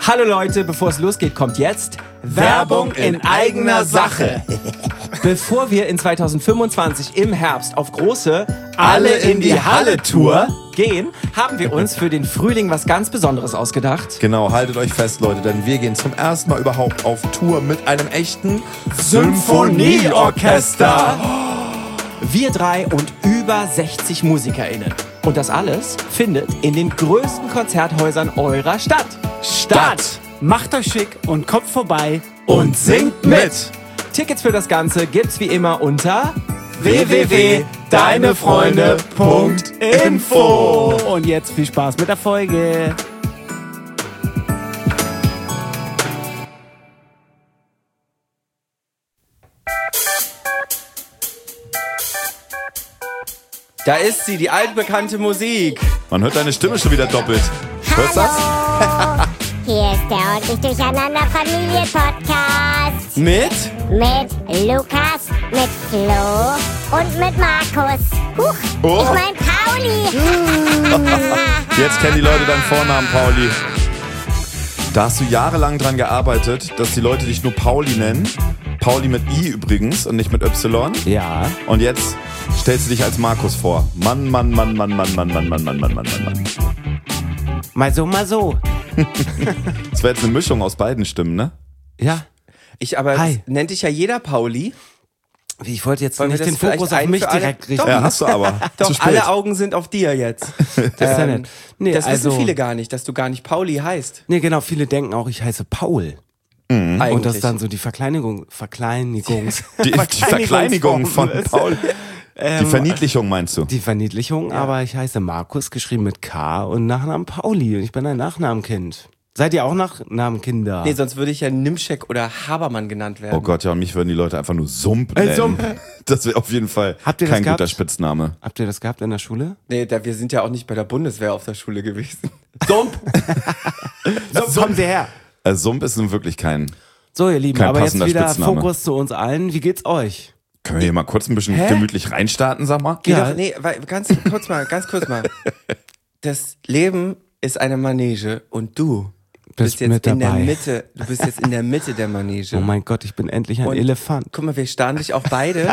Hallo Leute, bevor es losgeht, kommt jetzt Werbung in eigener Sache. Bevor wir in 2025 im Herbst auf große Alle in die Halle Tour gehen, haben wir uns für den Frühling was ganz Besonderes ausgedacht. Genau, haltet euch fest, Leute, denn wir gehen zum ersten Mal überhaupt auf Tour mit einem echten Symphonieorchester. Wir drei und über 60 MusikerInnen. Und das alles findet in den größten Konzerthäusern eurer Stadt. Macht euch schick und kommt vorbei Und singt mit! Tickets für das Ganze gibt's wie immer unter www.deinefreunde.info. Und jetzt viel Spaß mit der Folge. Da ist sie, die altbekannte Musik. Man hört deine Stimme schon wieder doppelt. Hörst du das? Hier ist der ordentlich durcheinander Familie-Podcast. Mit? Mit Lukas, mit Flo und mit Markus. Huch, Oh. ich mein Pauli. Jetzt kennen die Leute deinen Vornamen, Pauli. Da hast du jahrelang dran gearbeitet, dass die Leute dich nur Pauli nennen. Pauli mit I übrigens und nicht mit Y. Ja. Und jetzt stellst du dich als Markus vor. Mann. Mal so. Das wäre jetzt eine Mischung aus beiden Stimmen, ne? Ja. Hi. Nennt dich ja jeder Pauli. Ich wollte jetzt Wollen wir nicht den das vielleicht Fokus auf ein mich für alle- direkt richten. Ja, hast du aber. Doch, Zu spät. alle Augen sind auf dir jetzt. Das ist ja nett. Nee, das also, wissen viele gar nicht, dass du gar nicht Pauli heißt. Nee, genau, viele denken auch, ich heiße Paul. Eigentlich. Und das ist dann so die Verkleinigung. Die Verkleinigung von Paul. Die Verniedlichung meinst du? Die Verniedlichung, aber ich heiße Markus, geschrieben mit K und Nachnamen Pauli. Und ich bin ein Nachnamenkind. Seid ihr auch Nachnamenkinder? Nee, sonst würde ich ja Nimschek oder Habermann genannt werden. Oh Gott, ja, mich würden die Leute einfach nur Sump nennen. Sump. Das wäre auf jeden Fall Habt ihr das kein guter gehabt? Spitzname. Habt ihr das gehabt in der Schule? Nee, wir sind ja auch nicht bei der Bundeswehr auf der Schule gewesen. Sump! So, kommen Sie her. Sump ist nun wirklich kein... So, ihr Lieben, Kein aber jetzt passender wieder Spitzname. Fokus zu uns allen. Wie geht's euch? Können wir hier mal kurz ein bisschen gemütlich reinstarten, sag mal? Ja. Ganz kurz mal. Das Leben ist eine Manege und du bist jetzt mit in der dabei. Mitte. Du bist jetzt in der Mitte der Manege. Oh mein Gott, ich bin endlich ein Und Elefant. Guck mal, wir starren dich auch beide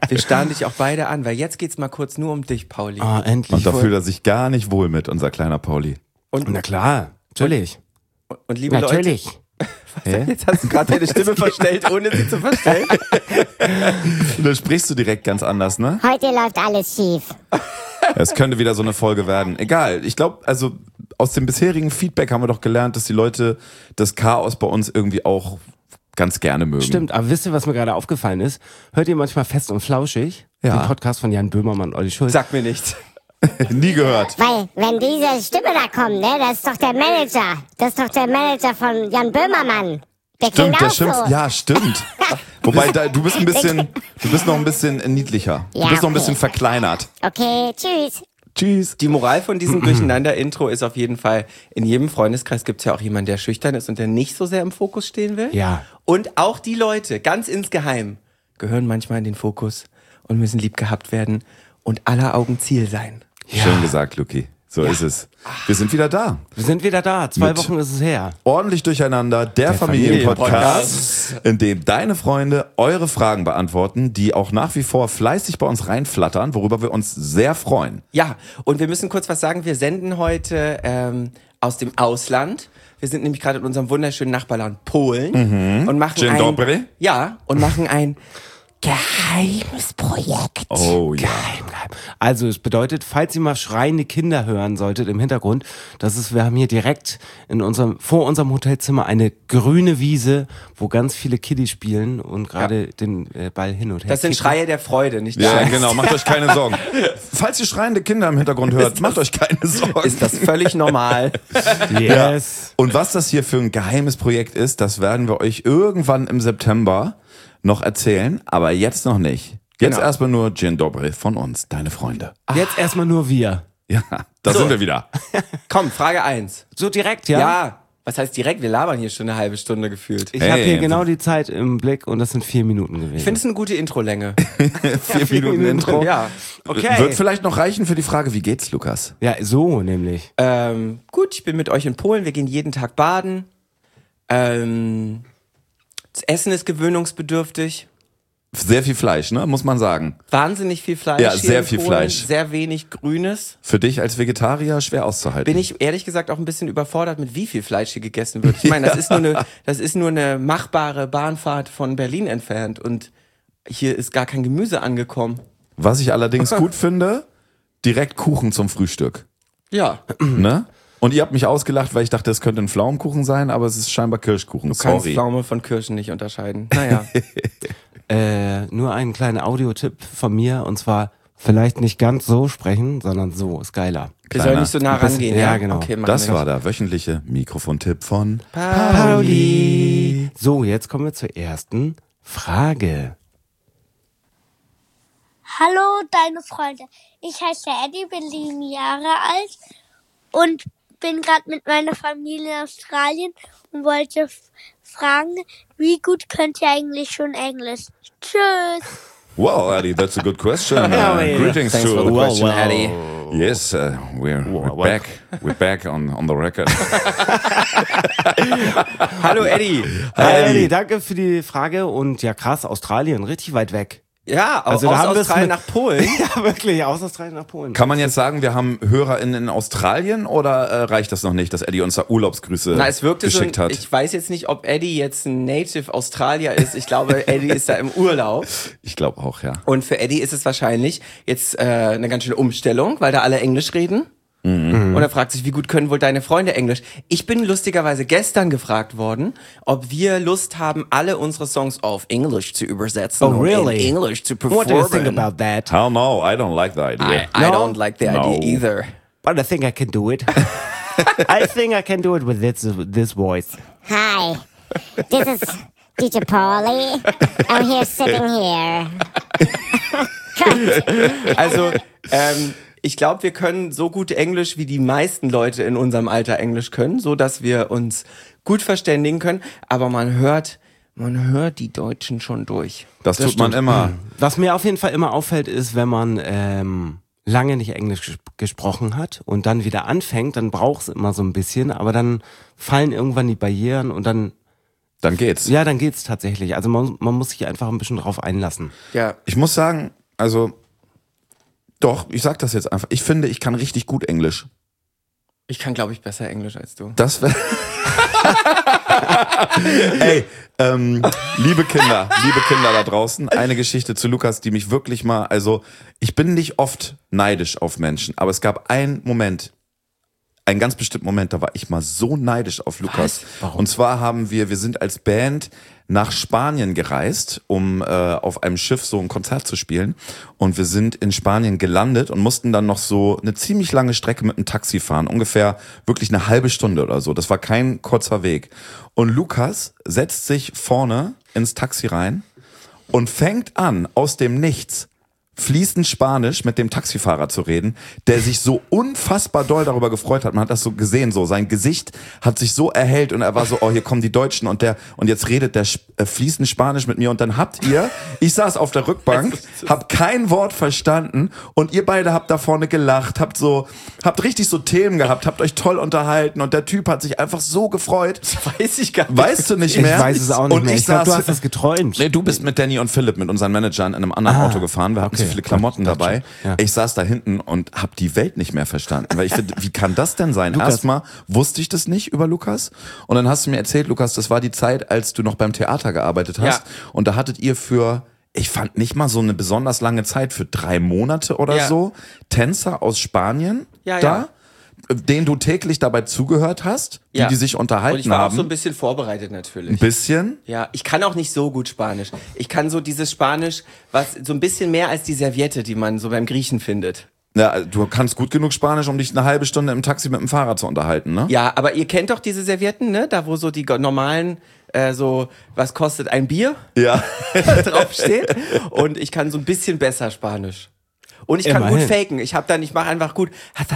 an, weil jetzt geht's mal kurz nur um dich, Pauli. Ah, endlich. Und da fühlt er sich gar nicht wohl mit, unser kleiner Pauli. Na klar, natürlich. Und liebe Natürlich. Leute, jetzt hast du gerade deine Stimme verstellt, ohne sie zu verstellen. Und dann sprichst du direkt ganz anders, ne? Heute läuft alles schief. Es könnte wieder so eine Folge werden. Egal, ich glaube, also aus dem bisherigen Feedback haben wir doch gelernt, dass die Leute das Chaos bei uns irgendwie auch ganz gerne mögen. Stimmt, aber wisst ihr, was mir gerade aufgefallen ist? Hört ihr manchmal Fest und Flauschig? Ja. Den Podcast von Jan Böhmermann und Olli Schulz. Sag mir nichts. Nie gehört. Weil, wenn diese Stimme da kommt, ne, das ist doch der Manager. Das ist doch der Manager von Jan Böhmermann. Der klingt Stimmt, auch das stimmt. so. Ja, stimmt. Wobei, du bist noch ein bisschen niedlicher. Du Ja, bist noch ein okay. bisschen verkleinert. Okay, tschüss. Tschüss. Die Moral von diesem Durcheinander-Intro ist auf jeden Fall, in jedem Freundeskreis gibt's ja auch jemanden, der schüchtern ist und der nicht so sehr im Fokus stehen will. Ja. Und auch die Leute, ganz insgeheim, gehören manchmal in den Fokus und müssen lieb gehabt werden und aller Augen Ziel sein. Ja. Schön gesagt, Luki. So ist es. Wir sind wieder da. Wir sind wieder da. 2 Mit- Wochen ist es her. Ordentlich durcheinander, der Familienpodcast, in dem deine Freunde eure Fragen beantworten, die auch nach wie vor fleißig bei uns reinflattern, worüber wir uns sehr freuen. Ja, und wir müssen kurz was sagen. Wir senden heute aus dem Ausland. Wir sind nämlich gerade in unserem wunderschönen Nachbarland Polen und machen Dzień dobry. ein geheimes Projekt. Oh ja. Geheim. Also es bedeutet, falls ihr mal schreiende Kinder hören solltet im Hintergrund, wir haben hier direkt vor unserem Hotelzimmer eine grüne Wiese, wo ganz viele Kiddies spielen und gerade den Ball hin und her Das sind kicken. Schreie der Freude, nicht Ja, wahr? genau, macht euch keine Sorgen. Falls ihr schreiende Kinder im Hintergrund hört, macht euch keine Sorgen. Ist das völlig normal? Yes. Und was das hier für ein geheimes Projekt ist, das werden wir euch irgendwann im September noch erzählen, aber jetzt noch nicht. Jetzt Genau. erstmal nur Dzień dobry von uns, deine Freunde. Jetzt erstmal nur wir. Ja, da So. sind wir wieder. Komm, Frage 1. So direkt, ja? Ja. Was heißt direkt? Wir labern hier schon eine halbe Stunde gefühlt. Ich Hey. habe hier genau die Zeit im Blick und das sind 4 Minuten gewesen. Ich finde es eine gute Introlänge. 4 Minuten Intro. Ja. okay. Wird vielleicht noch reichen für die Frage, wie geht's, Lukas? Ja, so nämlich. Gut, ich bin mit euch in Polen. Wir gehen jeden Tag baden. Das Essen ist gewöhnungsbedürftig. Sehr viel Fleisch, ne? Muss man sagen. Wahnsinnig viel Fleisch. Ja, hier sehr in viel Polen, Fleisch. Sehr wenig Grünes. Für dich als Vegetarier schwer auszuhalten. Bin ich ehrlich gesagt auch ein bisschen überfordert, mit wie viel Fleisch hier gegessen wird. Ich meine, das ist nur eine machbare Bahnfahrt von Berlin entfernt und hier ist gar kein Gemüse angekommen. Was ich allerdings gut finde, direkt Kuchen zum Frühstück. Ja. Ne? Und ihr habt mich ausgelacht, weil ich dachte, es könnte ein Pflaumenkuchen sein, aber es ist scheinbar Kirschkuchen. Du kannst Sorry. Pflaume von Kirschen nicht unterscheiden. Naja. Nur einen kleinen Audiotipp von mir, und zwar vielleicht nicht ganz so sprechen, sondern so, ist geiler. Wir sollen nicht so nah rangehen. Ja, genau. Okay, machen Das wir war der wöchentliche Mikrofontipp von Pauli. So, jetzt kommen wir zur ersten Frage. Hallo, deine Freunde. Ich heiße Eddie, bin 7 Jahre alt und bin gerade mit meiner Familie in Australien und wollte fragen, wie gut könnt ihr eigentlich schon Englisch? Tschüss. Wow, Eddie, that's a good question. Greetings Thanks to for the question, Eddie. Yes, we're back. We're back on the record. Hallo Eddie. Hi, Eddie, danke für die Frage. Und ja, krass, Australien, richtig weit weg. Ja, Also aus da haben wir es Australien mit- nach Polen. Ja, wirklich, aus Australien nach Polen. Kann man jetzt sagen, wir haben HörerInnen in Australien oder reicht das noch nicht, dass Eddie uns da Urlaubsgrüße Na, es wirkte so, geschickt hat? ich weiß jetzt nicht, ob Eddie jetzt ein Native Australier ist. Ich glaube, Eddie ist da im Urlaub. Ich glaube auch, ja. Und für Eddie ist es wahrscheinlich jetzt eine ganz schöne Umstellung, weil da alle Englisch reden. Und er fragt sich, wie gut können wohl deine Freunde Englisch? Ich bin lustigerweise gestern gefragt worden, ob wir Lust haben, alle unsere Songs auf Englisch zu übersetzen Oh, really? und in Englisch zu What do you think performen. about that? Hell no, I don't like the idea. I No? don't like the No. idea either. But I think I can do it. I think I can do it with this voice. Hi, this is DJ Paulie. I'm here sitting here. Also, ich glaube, wir können so gut Englisch, wie die meisten Leute in unserem Alter Englisch können, so dass wir uns gut verständigen können. Aber man hört die Deutschen schon durch. Das tut man immer. Was mir auf jeden Fall immer auffällt, ist, wenn man lange nicht Englisch gesprochen hat und dann wieder anfängt, dann braucht es immer so ein bisschen, aber dann fallen irgendwann die Barrieren und dann Geht's. ja, dann geht's tatsächlich. Also man muss sich einfach ein bisschen drauf einlassen. Ja. Ich muss sagen, also doch, ich sag das jetzt einfach. Ich finde, ich kann richtig gut Englisch. Ich kann, glaube ich, besser Englisch als du. Das wäre. Ey, liebe Kinder da draußen, eine Geschichte zu Lukas, die mich wirklich mal, also ich bin nicht oft neidisch auf Menschen, aber es gab einen ganz bestimmten Moment, da war ich mal so neidisch auf Lukas. Warum? Und zwar wir sind als Band nach Spanien gereist, um auf einem Schiff so ein Konzert zu spielen. Und wir sind in Spanien gelandet und mussten dann noch so eine ziemlich lange Strecke mit einem Taxi fahren. Ungefähr wirklich eine halbe Stunde oder so. Das war kein kurzer Weg. Und Lukas setzt sich vorne ins Taxi rein und fängt an, aus dem Nichts fließend Spanisch mit dem Taxifahrer zu reden, der sich so unfassbar doll darüber gefreut hat. Man hat das so gesehen, so sein Gesicht hat sich so erhellt und er war so, oh, hier kommen die Deutschen und jetzt redet der fließend Spanisch mit mir und dann ich saß auf der Rückbank, hab kein Wort verstanden und ihr beide habt da vorne gelacht, habt richtig so Themen gehabt, habt euch toll unterhalten und der Typ hat sich einfach so gefreut. Weiß ich gar nicht. Weißt du nicht Ich mehr? weiß es auch nicht und mehr. Ich Ich glaube, du saß, hast das geträumt. Nee, du bist mit Danny und Philipp, mit unseren Managern, in einem anderen Auto gefahren. Wir hatten so okay. viele Klamotten dabei. Ja. Ich saß da hinten und hab die Welt nicht mehr verstanden. Weil ich finde, wie kann das denn sein? Erstmal wusste ich das nicht über Lukas. Und dann hast du mir erzählt, Lukas, das war die Zeit, als du noch beim Theater gearbeitet hast. Ja. Und da hattet ihr ich fand nicht mal so eine besonders lange Zeit, für 3 Monate oder Ja. so, Tänzer aus Spanien Ja, da, ja. denen du täglich dabei zugehört hast, Ja. wie die sich unterhalten Und ich war haben. auch so ein bisschen vorbereitet natürlich. Ein bisschen. Ja, ich kann auch nicht so gut Spanisch. Ich kann so dieses Spanisch, was so ein bisschen mehr als die Serviette, die man so beim Griechen findet. Ja, du kannst gut genug Spanisch, um dich eine halbe Stunde im Taxi mit dem Fahrrad zu unterhalten, ne? Ja, aber ihr kennt doch diese Servietten, ne? Da wo so die normalen, so, was kostet ein Bier Ja. draufsteht. Und ich kann so ein bisschen besser Spanisch. Und ich kann Immerhin. gut faken. Ich mache einfach gut.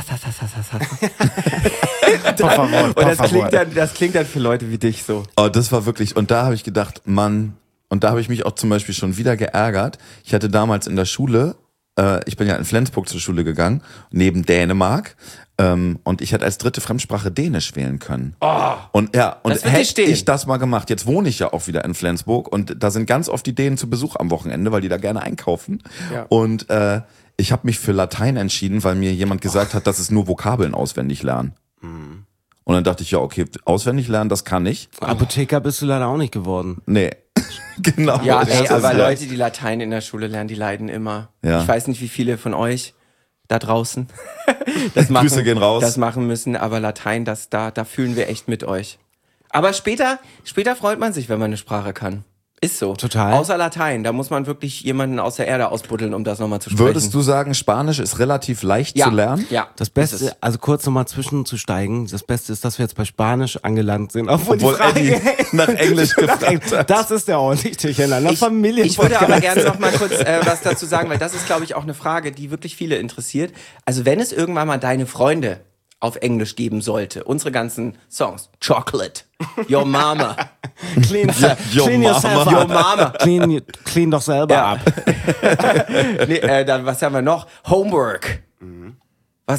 Por favor, Und por das favor. klingt dann für Leute wie dich so. Oh, das war wirklich, und da habe ich gedacht, Mann, und da habe ich mich auch zum Beispiel schon wieder geärgert. Ich hatte damals in der Schule ich bin ja in Flensburg zur Schule gegangen, neben Dänemark. Und ich hätte als dritte Fremdsprache Dänisch wählen können. Und Das wird dir hätte stehen. ich das mal gemacht, jetzt wohne ich ja auch wieder in Flensburg und da sind ganz oft die Dänen zu Besuch am Wochenende, weil die da gerne einkaufen. Ja. Und ich habe mich für Latein entschieden, weil mir jemand gesagt hat, dass es nur Vokabeln auswendig lernen. Und dann dachte ich, ja, okay, auswendig lernen, das kann ich. Apotheker bist du leider auch nicht geworden. Nee. Genau. Ja, Das ey, ist aber ja- Leute, die Latein in der Schule lernen, die leiden immer. Ja. Ich weiß nicht, wie viele von euch da draußen das machen, Grüße gehen raus. das machen müssen, aber Latein, da fühlen wir echt mit euch. Aber später freut man sich, wenn man eine Sprache kann. Ist so. Total. Außer Latein, da muss man wirklich jemanden aus der Erde ausbuddeln, um das nochmal zu sprechen. Würdest du sagen, Spanisch ist relativ leicht ja. zu lernen? Ja. Das ist Beste, es. also kurz nochmal zwischenzusteigen, das Beste ist, dass wir jetzt bei Spanisch angelangt sind. Obwohl Obwohl Eddie nach Englisch gefragt hat. Das ist der ordentlich durcheinander Ich würde aber Familienpodcast. gerne noch mal kurz was dazu sagen, weil das ist, glaube ich, auch eine Frage, die wirklich viele interessiert. Also wenn es irgendwann mal deine Freunde auf Englisch geben sollte, unsere ganzen Songs, Chocolate, Your Mama, Clean, Your clean yourself Mama. Your up. Mama, Clean doch selber Ja. ab. nee, dann was haben wir noch? Homework. Was,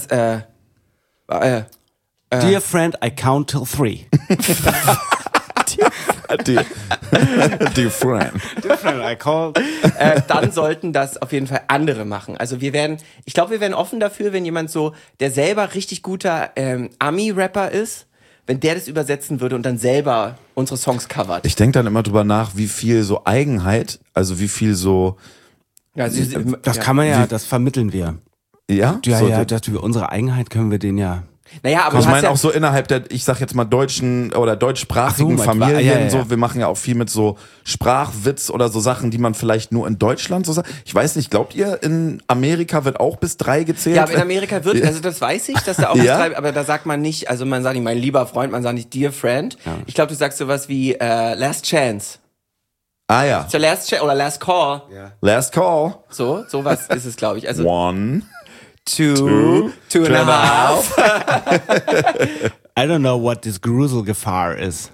Dear friend, I count till 3. Die Friend. Dear friend, I call. dann sollten das auf jeden Fall andere machen. Also wir werden offen dafür, wenn jemand so, der selber richtig guter Ami-Rapper ist, wenn der das übersetzen würde und dann selber unsere Songs covert. Ich denke dann immer drüber nach, wie viel so Eigenheit, also wie viel so, Ja, Das kann man ja, das vermitteln wir. ja? Ja, so, ja, unsere Eigenheit können wir denen ja. Naja, aber Ich du hast meine ja, auch so innerhalb der, ich sag jetzt mal deutschen oder deutschsprachigen Ach so, Familien, ja, ja. so, wir machen ja auch viel mit so Sprachwitz oder so Sachen, die man vielleicht nur in Deutschland so sagt. Ich weiß nicht, glaubt ihr, in Amerika wird auch bis 3 gezählt? ja, aber in Amerika wird, also das weiß ich, dass da auch Ja? was aber da sagt man nicht, also man sagt nicht mein lieber Freund, man sagt nicht dear friend. Ich glaube, du sagst sowas wie last chance. Ah ja, So last chance oder last call. last call. Sowas ist es, glaube ich. Also One. two and a half. I don't know what this Gruselgefahr is.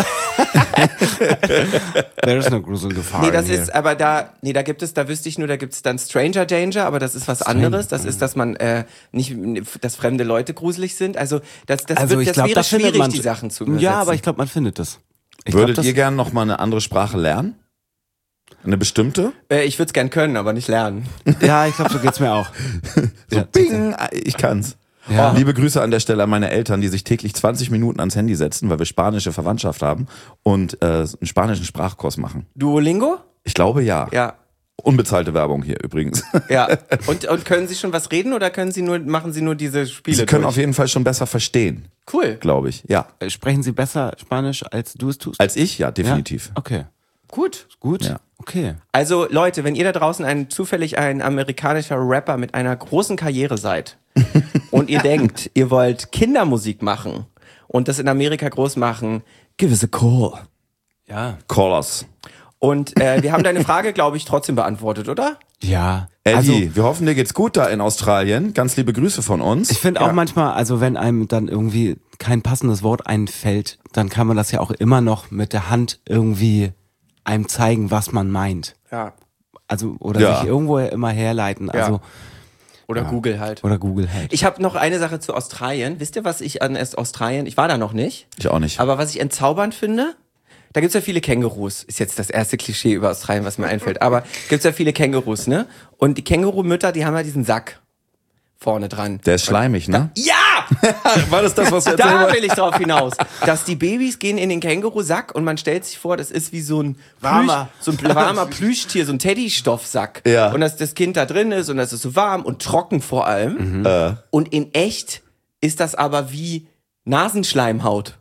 There is no Gruselgefahr. Nee, das in here. ist, aber da wüsste ich nur, da gibt's dann Stranger Danger, aber das ist was anderes. Das ist, dass man nicht, dass fremde Leute gruselig sind. Also das Also ich glaube, wäre da findet schwierig, man die Sachen zu übersetzen. Ja, aber ich glaube, man findet das. Ich Würdet glaub, ihr gern noch mal eine andere Sprache lernen? Eine bestimmte? Ich würde es gern können, aber nicht lernen. Ja, ich glaube, so geht's mir auch. So, bing, ich kann's. Ja. Liebe Grüße an der Stelle an meine Eltern, die sich täglich 20 Minuten ans Handy setzen, weil wir spanische Verwandtschaft haben und einen spanischen Sprachkurs machen. Duolingo? Ich glaube ja. Ja. Unbezahlte Werbung hier übrigens. Ja. Und können Sie schon was reden oder machen Sie nur diese Spiele? Sie können durch? auf jeden Fall schon besser verstehen, Cool. glaube ich. Ja. Sprechen Sie besser Spanisch, als du es tust? Als ich, ja, definitiv. Ja? Okay. Gut. Gut. Ja. Okay. Also Leute, wenn ihr da draußen zufällig ein amerikanischer Rapper mit einer großen Karriere seid und ihr denkt, ihr wollt Kindermusik machen und das in Amerika groß machen, give us a call. Ja. Call us. Und wir haben deine Frage, glaube ich, trotzdem beantwortet, oder? Ja. Eddie, Also, wir hoffen, dir geht's gut da in Australien. Ganz liebe Grüße von uns. ich finde auch manchmal, also wenn einem dann irgendwie kein passendes Wort einfällt, dann kann man das ja auch immer noch mit der Hand irgendwie einem zeigen, was man meint. Ja. Also, oder Ja. sich irgendwo immer herleiten. Also, Oder Google halt. oder Google halt. Ich habe noch eine Sache zu Australien. Wisst ihr, was ich an Australien, ich war da noch nicht, Ich auch nicht. aber was ich entzaubernd finde, da gibt's ja viele Kängurus. Ist jetzt das erste Klischee über Australien, was mir einfällt. Aber gibt's ja viele Kängurus, ne? Und die Kängurumütter, die haben ja diesen Sack vorne dran. Der ist schleimig, ne? Ja! War das was wir Da will ich drauf hinaus. Dass die Babys gehen in den Kängurusack und man stellt sich vor, das ist wie so ein Warmer. warmer Plüschtier, so ein Teddystoffsack. Ja. Und dass das Kind da drin ist und das ist so warm und trocken vor allem. Und in echt ist das aber wie Nasenschleimhaut.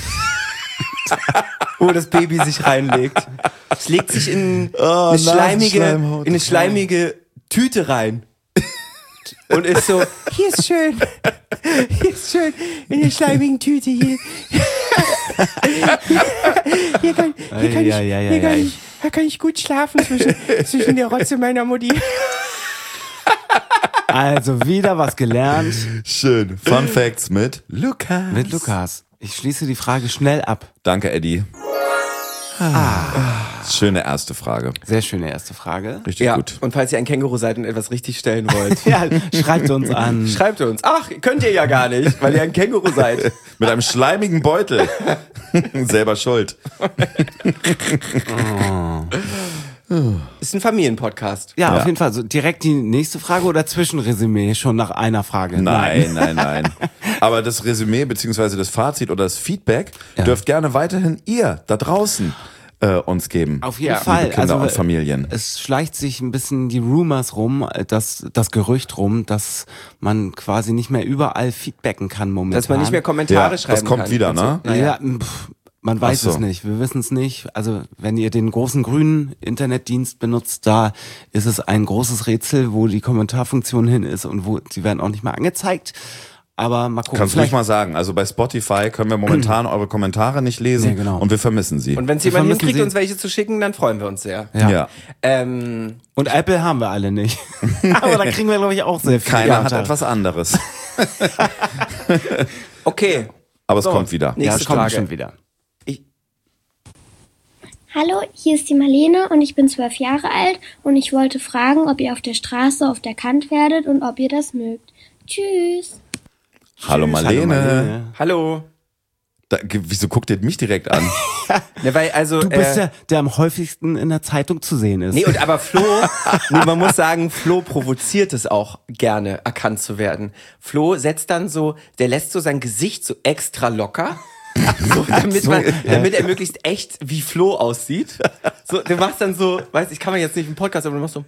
Wo das Baby sich reinlegt. Es legt sich in Nasenschleimhaut. eine schleimige Tüte rein. Und ist so, hier ist schön in der schleimigen Tüte hier. Hier kann ich gut schlafen zwischen der Rotze meiner Mutti. Also wieder was gelernt Schön. Fun Facts mit Lukas. mit Lukas. Ich schließe die Frage schnell ab. Danke, Eddie. Schöne erste Frage. Sehr schöne erste Frage. Richtig Ja, gut. und falls ihr ein Känguru seid und etwas richtig stellen wollt, Ja, schreibt uns an. schreibt uns. Ach, könnt ihr ja gar nicht, weil ihr ein Känguru seid. Mit einem schleimigen Beutel. Selber schuld. Ist ein Familienpodcast. Ja, Ja. auf jeden Fall. So direkt die nächste Frage oder Zwischenresümee schon nach einer Frage? Nein. Aber das Resümee beziehungsweise das Fazit oder das Feedback dürft gerne weiterhin ihr da draußen uns geben. Auf jeden Ja. Fall. Liebe Kinder und Familien. Es schleicht sich ein bisschen die Rumors rum, das Gerücht rum, dass man quasi nicht mehr überall feedbacken kann momentan. Dass man nicht mehr Kommentare Ja, schreiben das kommt kann. wieder, ne? Ja, man weiß Ach so. es nicht. Wir wissen es nicht. Also wenn ihr den großen grünen Internetdienst benutzt, da ist es ein großes Rätsel, wo die Kommentarfunktion hin ist und wo sie werden auch nicht mehr angezeigt. Aber mal gucken. Kannst du ruhig mal sagen. Also bei Spotify können wir momentan eure Kommentare nicht lesen Nee, genau. und wir vermissen sie. Und wenn es Wir jemand vermissen hinkriegt, sie. uns welche zu schicken, dann freuen wir uns sehr. Ja. Ähm, Und Apple haben wir alle nicht. Aber da kriegen wir, glaube ich, auch sehr viel. Keiner hat Kommentare. etwas anderes. okay. Aber es So. kommt wieder. Nee. Ja, Nächste das kommt Frage. bestimmt wieder. Hallo, hier ist die Marlene und ich bin 12 Jahre alt und ich wollte fragen, ob ihr auf der Straße oft erkannt werdet und ob ihr das mögt. Tschüss! Hallo Marlene. Hallo. Wieso guckt ihr mich direkt an? Ne, weil also, Du bist der am häufigsten in der Zeitung zu sehen ist. nee, und aber Flo, nee, man muss sagen, Flo provoziert es auch gerne, erkannt zu werden. Flo setzt dann so, der lässt so sein Gesicht so extra locker. So, damit er möglichst echt wie Flo aussieht. So, du machst dann so, weißt, ich kann man jetzt nicht im Podcast, aber du machst so.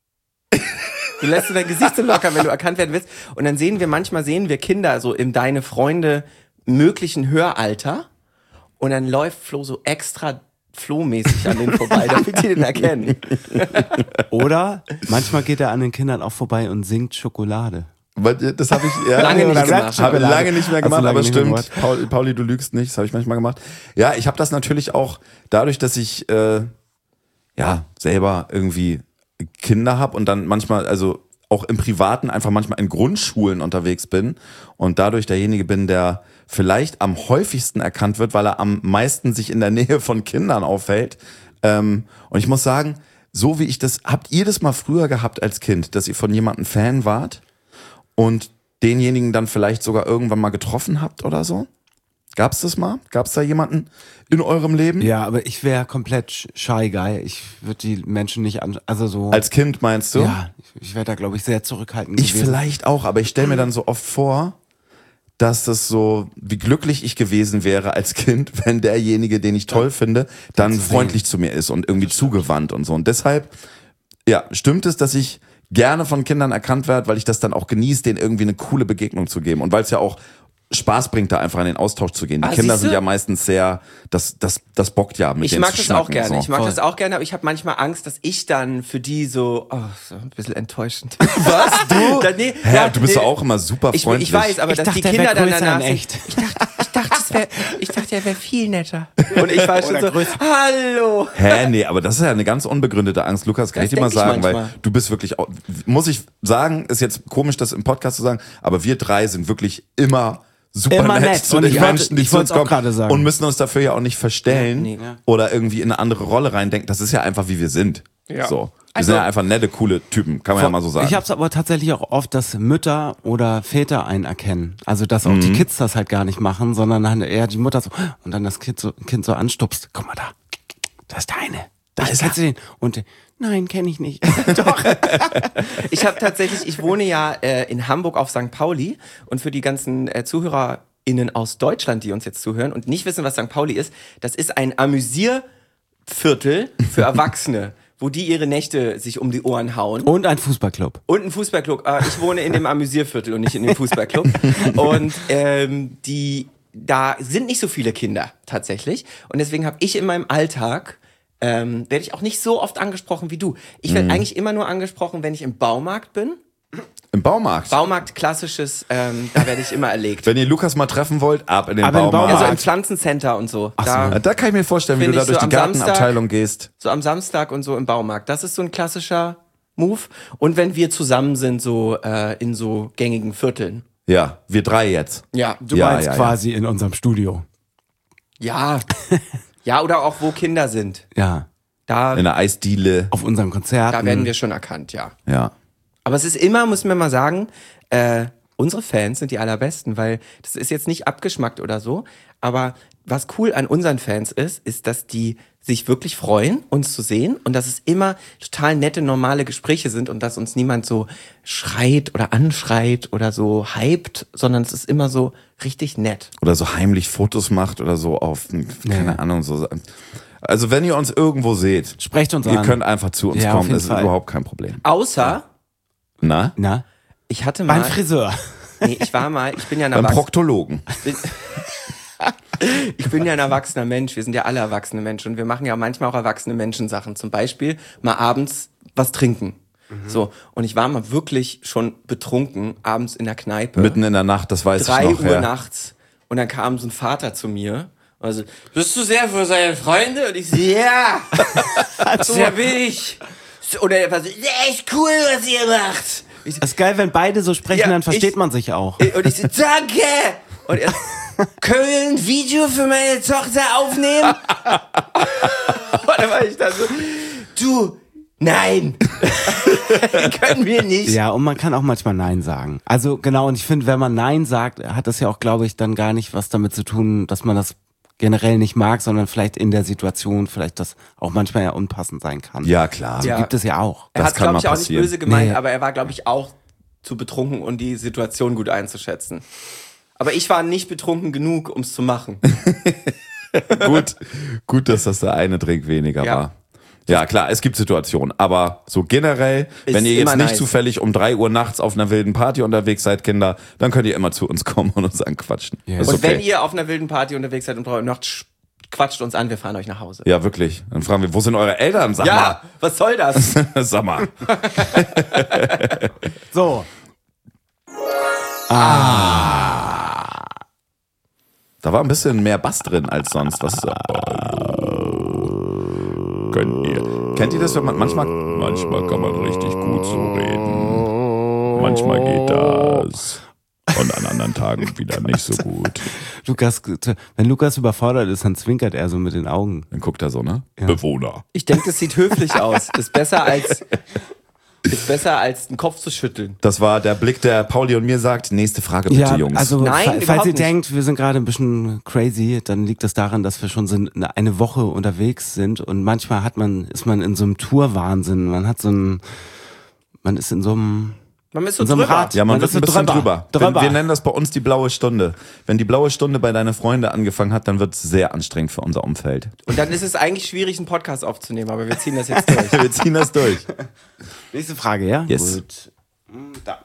Du lässt so dein Gesicht so locker, wenn du erkannt werden willst. Und dann manchmal sehen wir Kinder so in deine Freunde möglichen Höralter. Und dann läuft Flo so extra Flo-mäßig an denen vorbei, damit die den erkennen. Oder manchmal geht er an den Kindern auch vorbei und singt Schokolade. Weil, das habe ich Lange nicht gemacht. Habe lange nicht mehr Hast du gemacht, lange aber nicht mehr stimmt. Pauli, du lügst nicht, das habe ich manchmal gemacht. Ja, ich habe das natürlich auch dadurch, dass ich selber irgendwie Kinder habe und dann manchmal, also auch im Privaten einfach manchmal in Grundschulen unterwegs bin und dadurch derjenige bin, der vielleicht am häufigsten erkannt wird, weil er am meisten sich in der Nähe von Kindern aufhält. Und ich muss sagen, so wie ich das, habt ihr das mal früher gehabt als Kind, dass ihr von jemandem Fan wart und denjenigen dann vielleicht sogar irgendwann mal getroffen habt oder so? Gab's das mal? Gab's da jemanden in eurem Leben? Ja, aber ich wäre komplett shy guy. Ich würde die Menschen nicht also so. Als Kind meinst du? Ja, ich wäre da, glaube ich, sehr zurückhaltend Ich gewesen. vielleicht auch, aber ich stelle mir dann so oft vor, dass das so, wie glücklich ich gewesen wäre als Kind, wenn derjenige, den ich toll finde, dann zu sehen. freundlich zu mir ist und irgendwie zugewandt und so. Und deshalb, ja, stimmt es, dass ich gerne von Kindern erkannt werde, weil ich das dann auch genieße, denen irgendwie eine coole Begegnung zu geben. Und weil es ja auch Spaß bringt, da einfach in den Austausch zu gehen. Die Kinder siehste? sind ja meistens sehr, das bockt ja mit Ich denen mag zu das auch schnacken, gerne. so. Ich mag Voll. das auch gerne, aber ich habe manchmal Angst, dass ich dann für die so ein bisschen enttäuschend. Was? Du? Nee, Hä, du bist doch auch immer super ich freundlich. weiß, aber Ich dass dachte, die der Kinder wär dann größer danach in sind, echt. ich dachte, er wäre viel netter. Und ich war schon so, hallo. Hä, nee, aber das ist ja eine ganz unbegründete Angst. Lukas, kann Das ich dir mal denk ich sagen, weil manchmal. du bist wirklich, muss ich sagen, ist jetzt komisch, das im Podcast zu sagen, aber wir drei sind wirklich immer super Immer nett nett. zu Und den ich wollte- Menschen, die ich zu uns wollte auch kommen gerade sagen. und müssen uns dafür ja auch nicht verstellen Nee, ja. oder irgendwie in eine andere Rolle reindenken. Das ist ja einfach, wie wir sind. Ja. So. Wir Also- sind ja einfach nette, coole Typen, kann man ja mal so sagen. Ich habe es aber tatsächlich auch oft, dass Mütter oder Väter einen erkennen. Also dass auch die Kids das halt gar nicht machen, sondern dann eher die Mutter so und dann das Kind so anstupst. Guck mal da, das ist deine. Da ist kennst du den? Und nein, kenne ich nicht. Doch. Ich habe tatsächlich, ich wohne ja in Hamburg auf St. Pauli und für die ganzen ZuhörerInnen aus Deutschland, die uns jetzt zuhören und nicht wissen, was St. Pauli ist, das ist ein Amüsierviertel für Erwachsene, wo die ihre Nächte sich um die Ohren hauen. Und ein Fußballclub. Und ein Fußballclub. Ich wohne in dem Amüsierviertel und nicht in dem Fußballclub. Und da sind nicht so viele Kinder tatsächlich. Und deswegen habe ich in meinem Alltag werde ich auch nicht so oft angesprochen wie du. Ich werde eigentlich immer nur angesprochen, wenn ich im Baumarkt bin. Im Baumarkt. Baumarkt, klassisches, da werde ich immer erlegt. Wenn ihr Lukas mal treffen wollt, ab in den Aber im Baumarkt. Also im Baumarkt. Pflanzencenter und so. Ja, da kann ich mir vorstellen, wie du Finde da ich durch so die am Gartenabteilung gehst. So am Samstag und so im Baumarkt. Das ist so ein klassischer Move. Und wenn wir zusammen sind, so in so gängigen Vierteln. Ja, wir drei jetzt. Ja, Du Ja, meinst ja, ja. quasi in unserem Studio. ja. Ja, oder auch wo Kinder sind. Ja. Da, In der Eisdiele. Auf unseren Konzerten. da werden wir schon erkannt, ja. Ja. Aber es ist immer, muss man mal sagen, unsere Fans sind die allerbesten, weil das ist jetzt nicht abgeschmackt oder so, aber was cool an unseren Fans ist, dass die sich wirklich freuen, uns zu sehen und dass es immer total nette, normale Gespräche sind und dass uns niemand so schreit oder anschreit oder so hypt, sondern es ist immer so richtig nett. Oder so heimlich Fotos macht oder so auf, keine Ahnung, so. Also wenn ihr uns irgendwo seht, Sprecht uns ihr an. könnt einfach zu uns Ja, auf kommen, jeden das ist Fall. überhaupt kein Problem. Außer, Na? Na? ich hatte Beim mal, Friseur. nee, ich bin ja ein Beim Proktologen. Ich bin ja ein erwachsener Mensch, wir sind ja alle erwachsene Menschen und wir machen ja manchmal auch erwachsene Menschensachen. Zum Beispiel mal abends was trinken. So, und ich war mal wirklich schon betrunken, abends in der Kneipe. Mitten in der Nacht, das weiß 3 ich noch. Uhr Ja. nachts. Und dann kam so ein Vater zu mir. Also, bist du sehr für seine Freunde? Und ich so, ja, sehr bin ich. Oder er war so, ja, echt cool, was ihr macht. Ich so, Das ist geil, wenn beide so sprechen, Ja, dann versteht ich- man sich auch. und ich so, danke. Und er, können wir ein Video für meine Tochter aufnehmen? Und dann war ich da so, du, nein. Können wir nicht. Ja, und man kann auch manchmal Nein sagen. Also genau, und ich finde, wenn man Nein sagt, hat das ja auch, glaube ich, dann gar nicht was damit zu tun, dass man das generell nicht mag, sondern vielleicht in der Situation vielleicht das auch manchmal ja unpassend sein kann. Ja, klar. So Ja. gibt es ja auch. Er Das hat, kann glaube ich, mal auch nicht passieren. böse gemeint, Nee. aber er war, glaube ich, auch zu betrunken, um die Situation gut einzuschätzen. Aber ich war nicht betrunken genug, um es zu machen. Gut, dass das der eine Drink weniger Ja. war. Ja, klar, es gibt Situationen, aber so generell, Ist wenn ihr jetzt immer nicht nice. zufällig um 3 Uhr nachts auf einer wilden Party unterwegs seid, Kinder, dann könnt ihr immer zu uns kommen und uns anquatschen. Ja. Ist Und okay. wenn ihr auf einer wilden Party unterwegs seid und braucht noch, quatscht uns an, wir fahren euch nach Hause. Ja, wirklich. Dann fragen wir, wo sind eure Eltern? Sag Ja, was soll das? mal. Sag mal. So. Da war ein bisschen mehr Bass drin als sonst. Was könnt ihr? Kennt ihr das, wenn man manchmal kann man richtig gut so reden. Manchmal geht das. Und an anderen Tagen wieder nicht so gut. Lukas, wenn Lukas überfordert ist, dann zwinkert er so mit den Augen. Dann guckt er so, ne? Ja. Bewohner. Ich denke, das sieht höflich aus. Ist besser als den Kopf zu schütteln. Das war der Blick, der Pauli und mir sagt, nächste Frage bitte, Ja, Jungs. also Nein, falls überhaupt ihr nicht. denkt, wir sind gerade ein bisschen crazy, dann liegt das daran, dass wir schon eine Woche unterwegs sind und manchmal ist man in so einem Tourwahnsinn. Man ist in so einem Man ist so in so einem drüber. Rad. Ja, man wird ist ein bisschen drüber. Drüber. Wir nennen das bei uns die blaue Stunde. Wenn die blaue Stunde bei deine Freunde angefangen hat, dann wird es sehr anstrengend für unser Umfeld. Und dann ist es eigentlich schwierig, einen Podcast aufzunehmen, aber wir ziehen das jetzt durch. Wir ziehen das durch. Nächste Frage, ja? Yes. Gut. Da.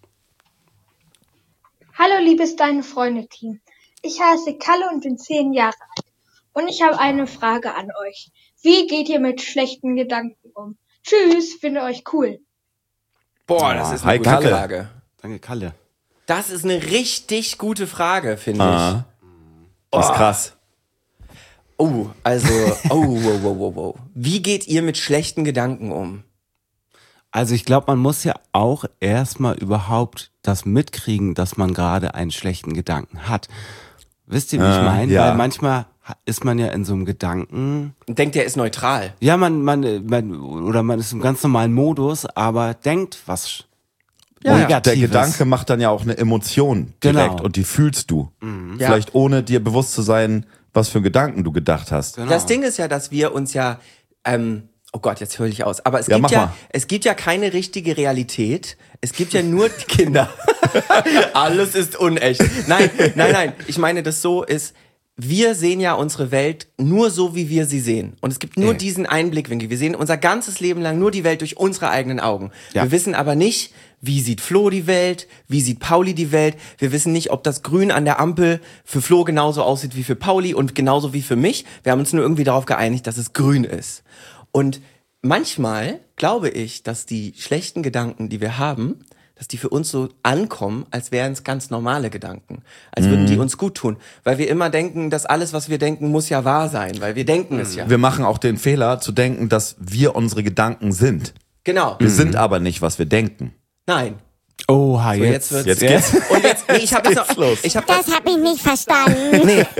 Hallo liebes Deine Freunde-Team. Ich heiße Kalle und bin 10 Jahre alt. Und ich habe eine Frage an euch. Wie geht ihr mit schlechten Gedanken um? Tschüss, finde euch cool. Boah, das ist Hi, eine gute Kalle. Frage. Danke, Kalle. Das ist eine richtig gute Frage, finde Ah, das ist krass. ich. Oh, also, wow. Wie geht ihr mit schlechten Gedanken um? Also ich glaube, man muss ja auch erstmal überhaupt das mitkriegen, dass man gerade einen schlechten Gedanken hat. Wisst ihr, wie ich meine? ja. Weil manchmal ist man ja in so einem Gedanken. Und denkt, der ist neutral. Ja, man ist im ganz normalen Modus, aber denkt was Negatives. Der Gedanke macht dann ja auch eine Emotion direkt Genau. und die fühlst du. Ja. Vielleicht ohne dir bewusst zu sein, was für Gedanken du gedacht hast. Genau. Das Ding ist ja, dass wir uns ja, oh Gott, jetzt höre ich aus. Aber Ja, mach mal. es gibt ja keine richtige Realität. Es gibt ja nur die Kinder. Alles ist unecht. Nein. Ich meine, das so ist, wir sehen ja unsere Welt nur so, wie wir sie sehen. Und es gibt nur diesen einen Blickwinkel. Wir sehen unser ganzes Leben lang nur die Welt durch unsere eigenen Augen. Ja. Wir wissen aber nicht, wie sieht Flo die Welt, wie sieht Pauli die Welt. Wir wissen nicht, ob das Grün an der Ampel für Flo genauso aussieht wie für Pauli und genauso wie für mich. Wir haben uns nur irgendwie darauf geeinigt, dass es grün ist. Und manchmal glaube ich, dass die schlechten Gedanken, die wir haben, dass die für uns so ankommen, als wären es ganz normale Gedanken. Als würden die uns gut tun. Weil wir immer denken, dass alles, was wir denken, muss ja wahr sein. Weil wir denken es ja. Wir machen auch den Fehler zu denken, dass wir unsere Gedanken sind. Genau. Wir sind aber nicht, was wir denken. Nein. Oha, So, jetzt wird's. Jetzt geht's. Und jetzt, nee, ich habe jetzt noch, los. ich habe Das habe ich nicht verstanden. nee,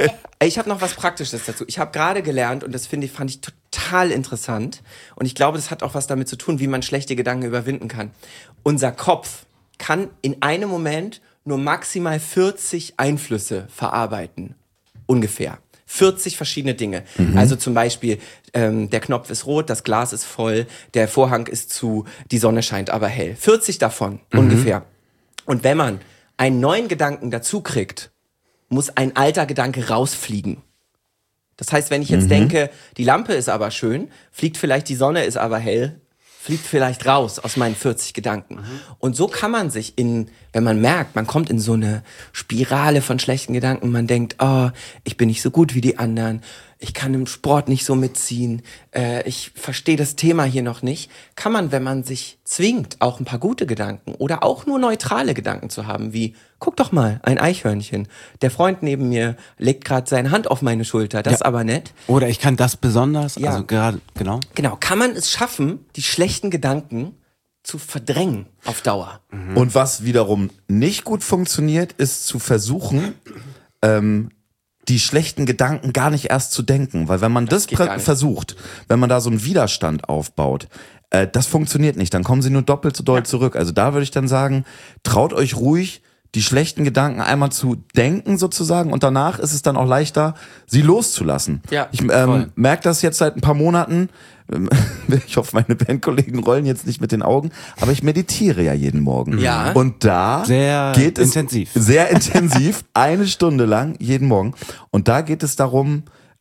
Ich habe noch was Praktisches dazu. Ich habe gerade gelernt, und das fand ich total interessant. Und ich glaube, das hat auch was damit zu tun, wie man schlechte Gedanken überwinden kann. Unser Kopf kann in einem Moment nur maximal 40 Einflüsse verarbeiten. Ungefähr. 40 verschiedene Dinge. Also zum Beispiel, der Knopf ist rot, das Glas ist voll, der Vorhang ist zu, die Sonne scheint aber hell. 40 davon ungefähr. Und wenn man einen neuen Gedanken dazu kriegt, muss ein alter Gedanke rausfliegen. Das heißt, wenn ich jetzt denke, die Lampe ist aber schön, fliegt vielleicht die Sonne ist aber hell, fliegt vielleicht raus aus meinen 40 Gedanken. Und so kann man sich wenn man merkt, man kommt in so eine Spirale von schlechten Gedanken, man denkt, oh, ich bin nicht so gut wie die anderen, ich kann im Sport nicht so mitziehen, ich verstehe das Thema hier noch nicht, kann man, wenn man sich zwingt, auch ein paar gute Gedanken oder auch nur neutrale Gedanken zu haben, wie, guck doch mal, ein Eichhörnchen, der Freund neben mir legt gerade seine Hand auf meine Schulter, das ist aber nett. Oder ich kann das besonders, Ja. also gerade, genau. Genau, kann man es schaffen, die schlechten Gedanken zu verdrängen auf Dauer. Und was wiederum nicht gut funktioniert, ist zu versuchen, die schlechten Gedanken gar nicht erst zu denken. Weil wenn man das geht gar nicht. versucht, wenn man da so einen Widerstand aufbaut, das funktioniert nicht. Dann kommen sie nur doppelt so doll zurück. Also da würde ich dann sagen, traut euch ruhig, die schlechten Gedanken einmal zu denken sozusagen und danach ist es dann auch leichter, sie loszulassen. Ja, ich voll. merke das jetzt seit ein paar Monaten. Ich hoffe, meine Bandkollegen rollen jetzt nicht mit den Augen, aber ich meditiere ja jeden Morgen. Ja. Und da Sehr geht es intensiv. sehr intensiv, 1 Stunde lang, jeden Morgen. Und da geht es darum,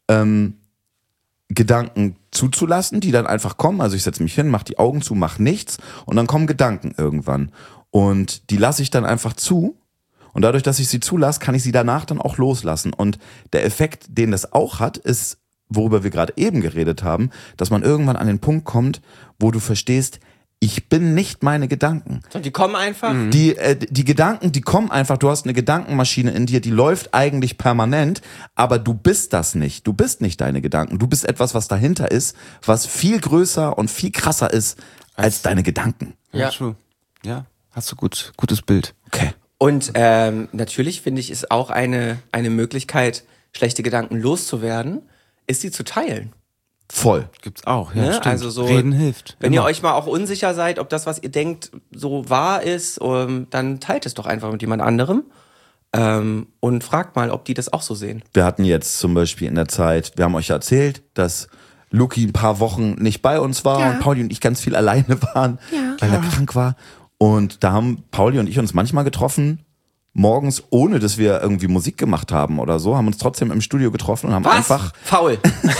Gedanken zuzulassen, die dann einfach kommen. Also ich setze mich hin, mache die Augen zu, mache nichts und dann kommen Gedanken irgendwann. Und die lasse ich dann einfach zu. Und dadurch, dass ich sie zulasse, kann ich sie danach dann auch loslassen. Und der Effekt, den das auch hat, ist, worüber wir gerade eben geredet haben, dass man irgendwann an den Punkt kommt, wo du verstehst, ich bin nicht meine Gedanken. Und die kommen einfach. Die Gedanken, die kommen einfach, du hast eine Gedankenmaschine in dir, die läuft eigentlich permanent, aber du bist das nicht. Du bist nicht deine Gedanken. Du bist etwas, was dahinter ist, was viel größer und viel krasser ist als deine Gedanken. Ja. True. Ja, hast du gutes Bild. Okay. Und natürlich finde ich, ist auch eine Möglichkeit, schlechte Gedanken loszuwerden, ist sie zu teilen. Voll. Gibt's auch, ja, Ne? stimmt. Also so, Reden hilft. Wenn ihr immer. euch mal auch unsicher seid, ob das, was ihr denkt, so wahr ist, dann teilt es doch einfach mit jemand anderem und fragt mal, ob die das auch so sehen. Wir hatten jetzt zum Beispiel in der Zeit, wir haben euch ja erzählt, dass Luki ein paar Wochen nicht bei uns war und Pauli und ich ganz viel alleine waren, weil er krank war. Und da haben Pauli und ich uns manchmal getroffen, morgens, ohne dass wir irgendwie Musik gemacht haben oder so, haben uns trotzdem im Studio getroffen und haben einfach Faul.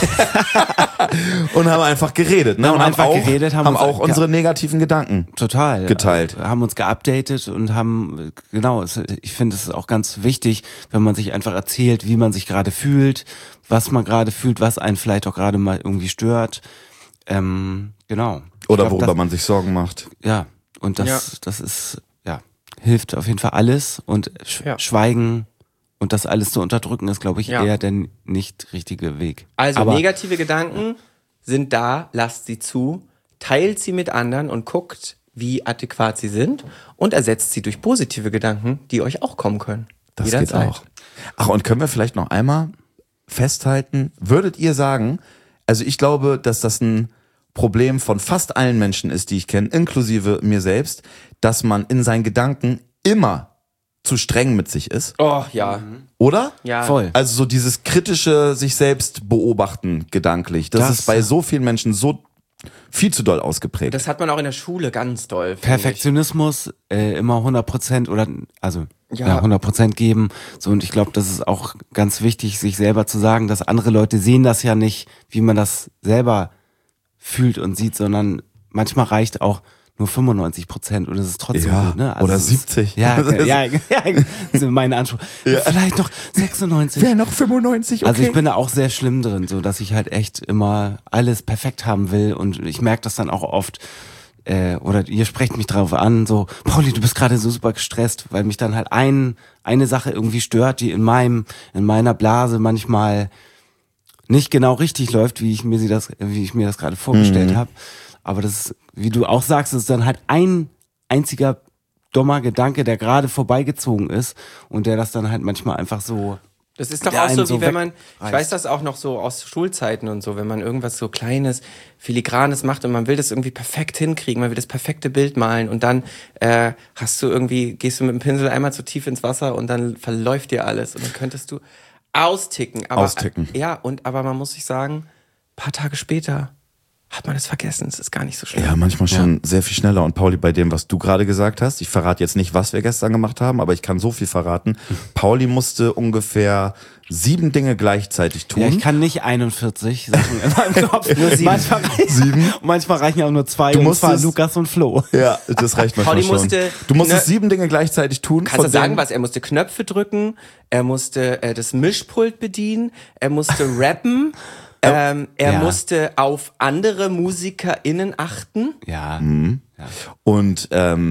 geredet, ne? Haben Und einfach auch, geredet, haben haben uns- auch unsere negativen Gedanken Total. geteilt. Haben uns geupdatet und haben, genau, ich finde, es ist auch ganz wichtig, wenn man sich einfach erzählt, wie man sich gerade fühlt, was man gerade fühlt, was einen vielleicht auch gerade mal irgendwie stört. Genau. Ich Oder glaub, worüber das, man sich Sorgen macht. Ja, und das ist, ja, hilft auf jeden Fall alles und Ja. Schweigen und das alles zu unterdrücken ist, glaube ich, Ja. eher der nicht richtige Weg. Also Aber negative Gedanken sind da, lasst sie zu, teilt sie mit anderen und guckt, wie adäquat sie sind und ersetzt sie durch positive Gedanken, die euch auch kommen können. Das Jederzeit. geht auch. Ach, und können wir vielleicht noch einmal festhalten, würdet ihr sagen, also ich glaube, dass das ein Problem von fast allen Menschen ist, die ich kenne, inklusive mir selbst, dass man in seinen Gedanken immer zu streng mit sich ist, Oh, ja. oder? Ja. voll. Also so dieses kritische sich selbst beobachten gedanklich, das ist bei so vielen Menschen so viel zu doll ausgeprägt. Das hat man auch in der Schule ganz doll. finde ich. Perfektionismus, immer 100% oder, also, Ja. ja, 100% geben. So, und ich glaube, das ist auch ganz wichtig, sich selber zu sagen, dass andere Leute sehen das ja nicht, wie man das selber fühlt und sieht, sondern manchmal reicht auch nur 95% und es ist trotzdem Ja, gut, ne? oder es ist- 70. Ja, ja, das ist mein Anspruch. Vielleicht noch 96. Wäre noch 95, okay. Also ich bin da auch sehr schlimm drin, so dass ich halt echt immer alles perfekt haben will und ich merke das dann auch oft, oder ihr sprecht mich drauf an, so, Pauli, du bist gerade so super gestresst, weil mich dann halt eine Sache irgendwie stört, die in meiner Blase manchmal nicht genau richtig läuft, wie ich mir das gerade vorgestellt habe. Aber das ist, wie du auch sagst, ist dann halt ein einziger dummer Gedanke, der gerade vorbeigezogen ist und der das dann halt manchmal einfach so Das ist doch der auch einen so, so wie wenn man, ich wegreißt. weiß das auch noch so aus Schulzeiten und so, wenn man irgendwas so Kleines, Filigranes macht und man will das irgendwie perfekt hinkriegen, man will das perfekte Bild malen und dann gehst du mit dem Pinsel einmal zu tief ins Wasser und dann verläuft dir alles und dann könntest du austicken. Austicken. Ja, aber man muss sich sagen, ein paar Tage später hat man es vergessen, es ist gar nicht so schlimm. Ja, manchmal schon sehr viel schneller. Und Pauli, bei dem, was du gerade gesagt hast, ich verrate jetzt nicht, was wir gestern gemacht haben, aber ich kann so viel verraten. Pauli musste ungefähr 7 Dinge gleichzeitig tun. Ja, ich kann nicht 41 Sachen in meinem Kopf. Nur 7. Manchmal reichen ja auch nur 2, und zwar Lukas und Flo. Ja, das reicht manchmal Pauli schon. musste, Du musstest 7 Dinge gleichzeitig tun. Kannst du sagen, was? Er musste Knöpfe drücken, er musste das Mischpult bedienen, er musste rappen, er musste auf andere MusikerInnen achten. Ja. Und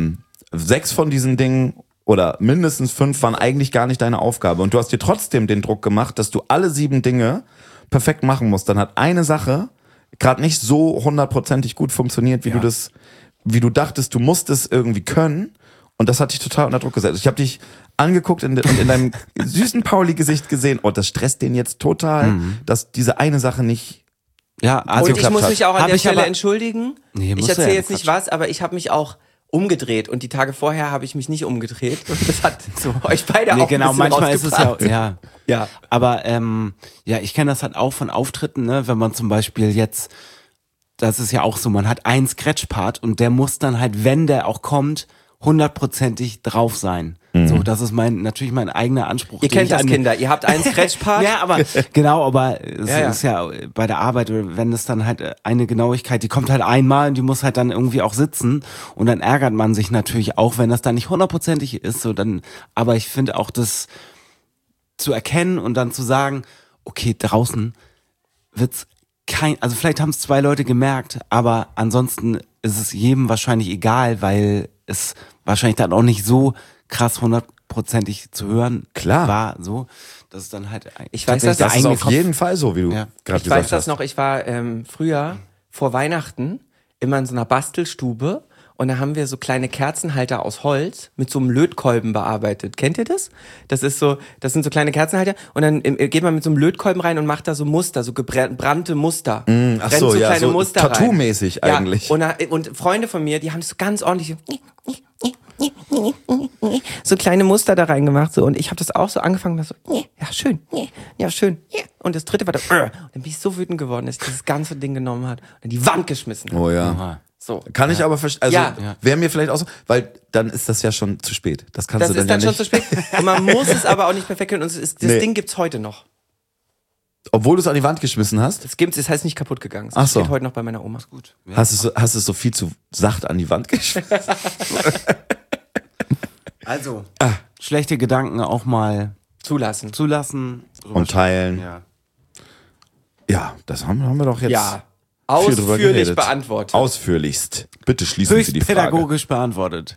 6 von diesen Dingen oder mindestens 5 waren eigentlich gar nicht deine Aufgabe. Und du hast dir trotzdem den Druck gemacht, dass du alle 7 Dinge perfekt machen musst. Dann hat eine Sache gerade nicht so 100%ig gut funktioniert, wie du dachtest, du musst es irgendwie können. Und das hat dich total unter Druck gesetzt. Ich habe dich angeguckt und in deinem süßen Pauli-Gesicht gesehen, oh, das stresst den jetzt total, dass diese eine Sache nicht. Ja, also Und ich muss mich auch an der Stelle aber entschuldigen. Nee, ich musst du erzähle ja, jetzt nicht Quatsch. was, aber ich habe mich auch umgedreht und die Tage vorher habe ich mich nicht umgedreht und das hat so euch beide auch genau, ein bisschen manchmal ist es rausgebracht. ja. Aber ich kenne das halt auch von Auftritten, ne, wenn man zum Beispiel jetzt, das ist ja auch so, man hat einen Scratch-Part und der muss dann halt, wenn der auch kommt, 100%ig drauf sein. So, das ist natürlich mein eigener Anspruch. Ihr den kennt ich das, an- Kinder. Ihr habt einen Scratch-Part. Ja, aber genau, aber es Ja. ist ja bei der Arbeit, wenn es dann halt eine Genauigkeit, die kommt halt einmal und die muss halt dann irgendwie auch sitzen und dann ärgert man sich natürlich auch, wenn das dann nicht 100%ig ist, so dann, aber ich finde auch das zu erkennen und dann zu sagen, okay, draußen wird's also vielleicht haben es 2 Leute gemerkt, aber ansonsten ist es jedem wahrscheinlich egal, weil es wahrscheinlich dann auch nicht so krass 100%ig zu hören Klar. war, so, dass es dann halt Ich weiß, dass der Das ist eigene auf jeden Fall so, wie du Ja. gerade Ich gesagt weiß das hast. noch, ich war früher vor Weihnachten immer in so einer Bastelstube und da haben wir so kleine Kerzenhalter aus Holz mit so einem Lötkolben bearbeitet. Kennt ihr das? Das sind so kleine Kerzenhalter und dann geht man mit so einem Lötkolben rein und macht da so Muster, so gebrannte Muster. Ach Brennt so, ja, kleine so Muster rein. Tattoo-mäßig eigentlich. Ja, und Freunde von mir, die haben so ganz ordentlich so kleine Muster da reingemacht so und ich habe das auch so angefangen so ja schön und das dritte war und dann bin ich so wütend geworden, dass ich dieses ganze Ding genommen hat und in die Wand geschmissen habe. Oh ja. Aha. So. Kann ich aber verstehen. Also Ja. wäre mir vielleicht auch so, weil dann ist das ja schon zu spät. Das kannst Das du dann ist dann ja schon nicht. zu spät und man muss es aber auch nicht perfekt können und das Nee. Ding gibt's heute noch. Obwohl du es an die Wand geschmissen hast, Das heißt nicht kaputt gegangen. Ach Das so. steht heute noch bei meiner Oma. Gut. hast du es so viel zu sacht an die Wand geschmissen. Also, schlechte Gedanken auch mal Zulassen. zulassen. Und teilen. Ja. Ja, das haben wir doch jetzt Ja. viel drüber Ausführlich geredet. beantwortet. Ausführlichst. Bitte schließen Sie Höchst die Frage. pädagogisch beantwortet.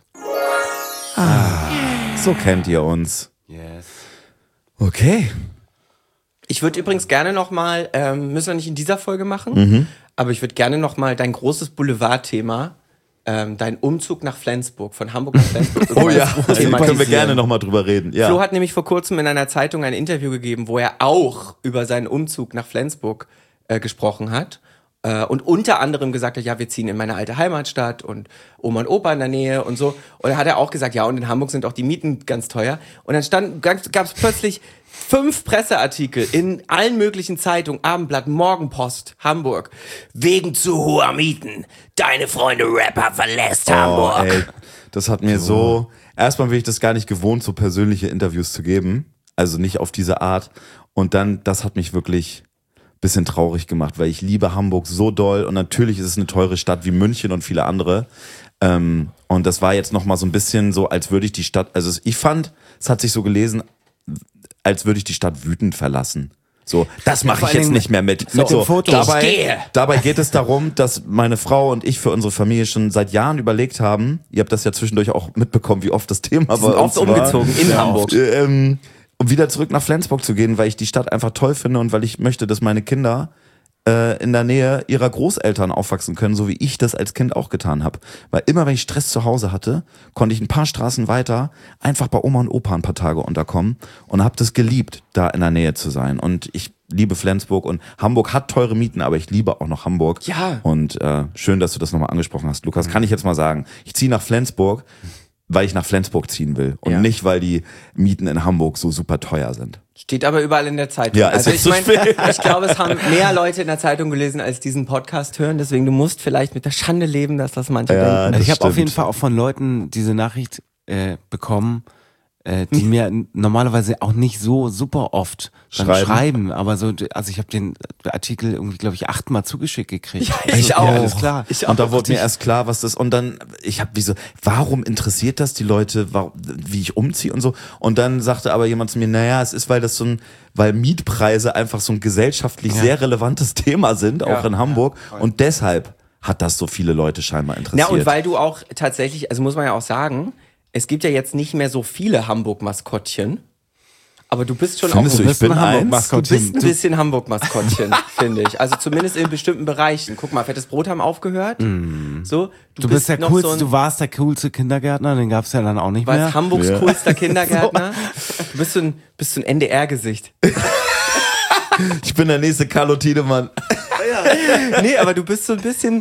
So kennt ihr uns. Yes. Okay. Ich würde übrigens gerne nochmal, müssen wir nicht in dieser Folge machen, aber ich würde gerne nochmal dein großes Boulevardthema, dein Umzug nach Flensburg, von Hamburg nach Flensburg. Oh ja, da können wir thematisieren. gerne nochmal drüber reden. Ja. Flo hat nämlich vor kurzem in einer Zeitung ein Interview gegeben, wo er auch über seinen Umzug nach Flensburg gesprochen hat. Und unter anderem gesagt hat, ja, wir ziehen in meine alte Heimatstadt und Oma und Opa in der Nähe und so. Und dann hat er auch gesagt, ja, und in Hamburg sind auch die Mieten ganz teuer. Und dann gab es plötzlich 5 Presseartikel in allen möglichen Zeitungen, Abendblatt, Morgenpost, Hamburg. Wegen zu hoher Mieten. Deine Freunde Rapper verlässt Hamburg. Ey, das hat mir so. Erstmal bin ich das gar nicht gewohnt, so persönliche Interviews zu geben. Also nicht auf diese Art. Und dann, das hat mich wirklich ein bisschen traurig gemacht, weil ich liebe Hamburg so doll. Und natürlich ist es eine teure Stadt wie München und viele andere. Und das war jetzt nochmal so ein bisschen so, als würde ich die Stadt, also ich fand, es hat sich so gelesen, als würde ich die Stadt wütend verlassen. So, das mache vor ich jetzt allen nicht mehr mit. mit So, dem Foto. dabei geht es darum, dass meine Frau und ich für unsere Familie schon seit Jahren überlegt haben, ihr habt das ja zwischendurch auch mitbekommen, wie oft das Thema Die sind bei uns oft umgezogen in Hamburg. um wieder zurück nach Flensburg zu gehen, weil ich die Stadt einfach toll finde und weil ich möchte, dass meine Kinder in der Nähe ihrer Großeltern aufwachsen können, so wie ich das als Kind auch getan habe. Weil immer, wenn ich Stress zu Hause hatte, konnte ich ein paar Straßen weiter einfach bei Oma und Opa ein paar Tage unterkommen und habe das geliebt, da in der Nähe zu sein. Und ich liebe Flensburg und Hamburg hat teure Mieten, aber ich liebe auch noch Hamburg. Ja. Und schön, dass du das nochmal angesprochen hast. Lukas, kann ich jetzt mal sagen, ich ziehe nach Flensburg, weil ich nach Flensburg ziehen will und nicht, weil die Mieten in Hamburg so super teuer sind. Steht aber überall in der Zeitung. Ja, also ist ich jetzt so meine, ich glaube, es haben mehr Leute in der Zeitung gelesen, als diesen Podcast hören. Deswegen, du musst vielleicht mit der Schande leben, dass das manche denken. Also ich habe auf jeden stimmt. Fall auch von Leuten diese Nachricht bekommen, die mir normalerweise auch nicht so super oft dann schreiben, aber so, also ich habe den Artikel irgendwie, glaube ich, 8-mal zugeschickt gekriegt. Ja, ich auch. Alles klar. Und da wurde mir erst klar, was das, und dann, ich habe warum interessiert das die Leute, wie ich umziehe und so, und dann sagte aber jemand zu mir, naja, es ist, weil weil Mietpreise einfach so ein gesellschaftlich sehr relevantes Thema sind, auch in Hamburg, und deshalb hat das so viele Leute scheinbar interessiert. Ja, und weil du auch tatsächlich, also muss man ja auch sagen, es gibt ja jetzt nicht mehr so viele Hamburg-Maskottchen, aber du bist schon Findest auch du, ich bin eins? Du bist ein bisschen Hamburg-Maskottchen, finde ich. Also zumindest in bestimmten Bereichen. Guck mal, Fettes Brot haben aufgehört. So, Du bist der noch coolste, so ein, du warst der coolste Kindergärtner, den gab's ja dann auch nicht mehr. warst Hamburgs coolster Kindergärtner. Du bist so ein NDR-Gesicht. Ich bin der nächste Carlo Tiedemann. Nee, aber du bist so ein bisschen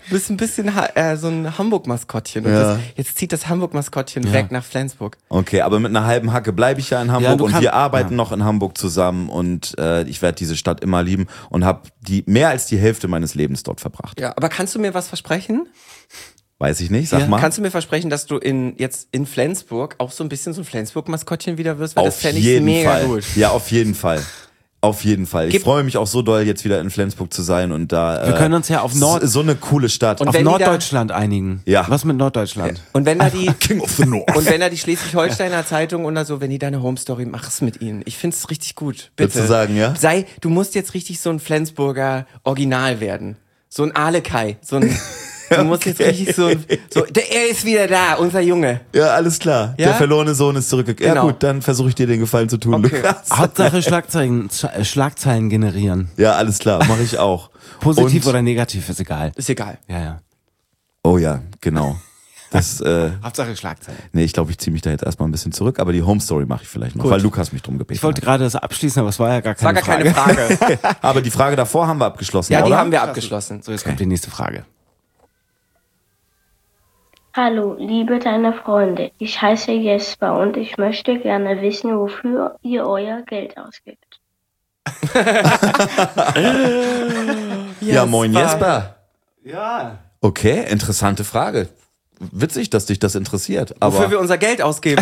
so ein Hamburg-Maskottchen. Und jetzt zieht das Hamburg-Maskottchen weg nach Flensburg. Okay, aber mit einer halben Hacke bleibe ich ja in Hamburg und wir arbeiten noch in Hamburg zusammen und ich werde diese Stadt immer lieben und habe mehr als die Hälfte meines Lebens dort verbracht. Ja, aber kannst du mir was versprechen? Weiß ich nicht, sag mal. Kannst du mir versprechen, dass du jetzt in Flensburg auch so ein bisschen so ein Flensburg-Maskottchen wieder wirst? Weil das Auf fände ich jeden mega Fall. gut. Ja, auf jeden Fall. Auf jeden Fall. Ich freue mich auch so doll, jetzt wieder in Flensburg zu sein und da. Wir können uns ja auf so eine coole Stadt. Und auf wenn die Norddeutschland einigen. Ja. Was mit Norddeutschland? Und wenn da die King of the North. und wenn da die Schleswig-Holsteiner Zeitung oder so, wenn die deine Home-Story, mach's mit ihnen. Ich find's richtig gut. Bitte. Würdest du sagen, ja? Du musst jetzt richtig so ein Flensburger Original werden. So ein Alekai. Du musst jetzt richtig er ist wieder da, unser Junge. Ja, alles klar. Ja? Der verlorene Sohn ist zurückgekommen. Genau. Ja gut, dann versuche ich dir den Gefallen zu tun, Okay. Lukas. Hauptsache Schlagzeilen generieren. Ja, alles klar, mache ich auch. Positiv Und- oder negativ, ist egal. Ist egal. Ja. Oh ja, genau. Das, Hauptsache Schlagzeilen. nee, ich glaube, ich ziehe mich da jetzt erstmal ein bisschen zurück, aber die Home Story mache ich vielleicht noch, Gut. weil Lukas mich drum gebeten Ich wollte hat. gerade das abschließen, aber es war ja gar Das war keine gar Frage. keine Frage. Aber die Frage davor haben wir abgeschlossen, Ja, die oder? haben wir abgeschlossen. So, jetzt kommt die nächste Frage. Hallo, liebe deine Freunde. Ich heiße Jesper und ich möchte gerne wissen, wofür ihr euer Geld ausgibt. Ja, moin Jesper. Ja. Okay, interessante Frage. Witzig, dass dich das interessiert. Aber Wofür wir unser Geld ausgeben.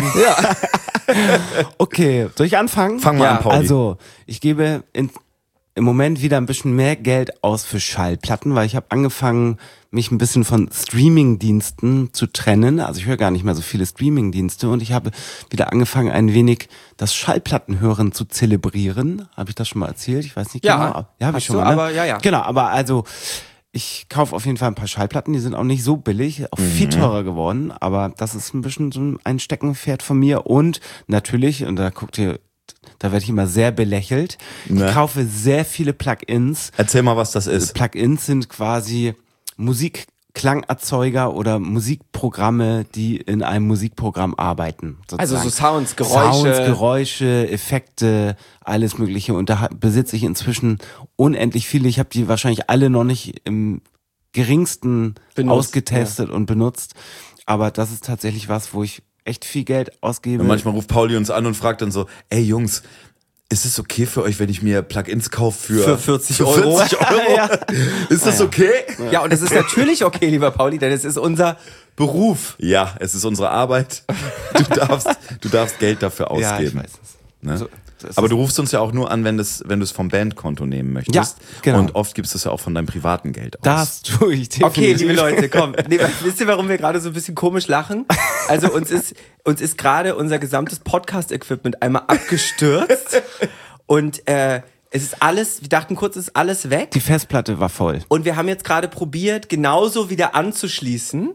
Okay, soll ich anfangen? Fang mal an, Pauli. Also, ich gebe im Moment wieder ein bisschen mehr Geld aus für Schallplatten, weil ich habe angefangen, mich ein bisschen von Streaming-Diensten zu trennen. Also ich höre gar nicht mehr so viele Streaming-Dienste und ich habe wieder angefangen, ein wenig das Schallplattenhören zu zelebrieren. Habe ich das schon mal erzählt? Ich weiß nicht Ja, genau. Ja, habe ich hast schon du, mal. Ne? aber ja. Genau, aber also ich kaufe auf jeden Fall ein paar Schallplatten, die sind auch nicht so billig, auch viel teurer geworden, aber das ist ein bisschen so ein Steckenpferd von mir und natürlich, und da werde ich immer sehr belächelt, Ne? ich kaufe sehr viele Plugins. Erzähl mal, was das ist. Plugins sind quasi Musikklangerzeuger oder Musikprogramme, die in einem Musikprogramm arbeiten. Also so sozusagen. Sounds, Geräusche. Sounds, Geräusche, Effekte, alles Mögliche. Und da besitze ich inzwischen unendlich viele. Ich habe die wahrscheinlich alle noch nicht im geringsten Benutzt, ausgetestet und benutzt. Aber das ist tatsächlich was, wo ich echt viel Geld ausgebe. Und manchmal ruft Pauli uns an und fragt dann so, ey Jungs, ist es okay für euch, wenn ich mir Plugins kaufe für 40 für Euro? 40 Euro? Ist das okay? Ja, und das ist natürlich okay, lieber Pauli, denn es ist unser Beruf. Ja, es ist unsere Arbeit. Du darfst Geld dafür ausgeben. Ja, ich weiß es. Ne? So, das Aber ist- du rufst uns ja auch nur an, wenn du es vom Bandkonto nehmen möchtest. Ja, genau. Und oft gibst du es ja auch von deinem privaten Geld aus. Das tue ich definitiv. Okay, liebe Leute, komm. Nee, wisst ihr, warum wir gerade so ein bisschen komisch lachen? Also uns ist gerade unser gesamtes Podcast-Equipment einmal abgestürzt und es ist alles, wir dachten kurz, es ist alles weg. Die Festplatte war voll. Und wir haben jetzt gerade probiert, genauso wieder anzuschließen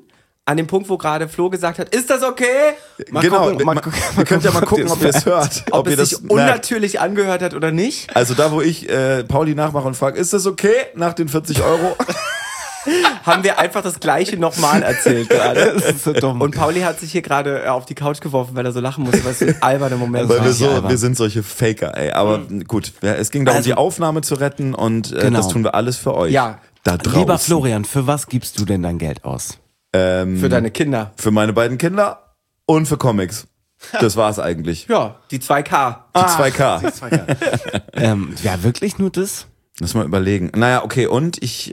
an dem Punkt, wo gerade Flo gesagt hat, ist das okay? Genau, ihr könnt ja mal gucken, ob ihr es hört. Ob ihr es das sich merkt. unnatürlich angehört hat oder nicht. Also da, wo ich Pauli nachmache und frage, ist das okay nach den 40 Euro? Haben wir einfach das Gleiche nochmal erzählt gerade. Das ist so dumm. Und Pauli hat sich hier gerade auf die Couch geworfen, weil er so lachen musste, weil es so ein alberner Moment Weil war. wir sind solche Faker, ey. Aber gut, es ging darum, Also- die Aufnahme zu retten und Genau. das tun wir alles für euch. Ja. Da draußen. Lieber Florian, für was gibst du denn dein Geld aus? Für deine Kinder. Für meine beiden Kinder und für Comics. Das war's eigentlich. Ja, die 2K. Die 2K. Ja, wirklich nur das? Lass mal überlegen. Naja, okay, und ich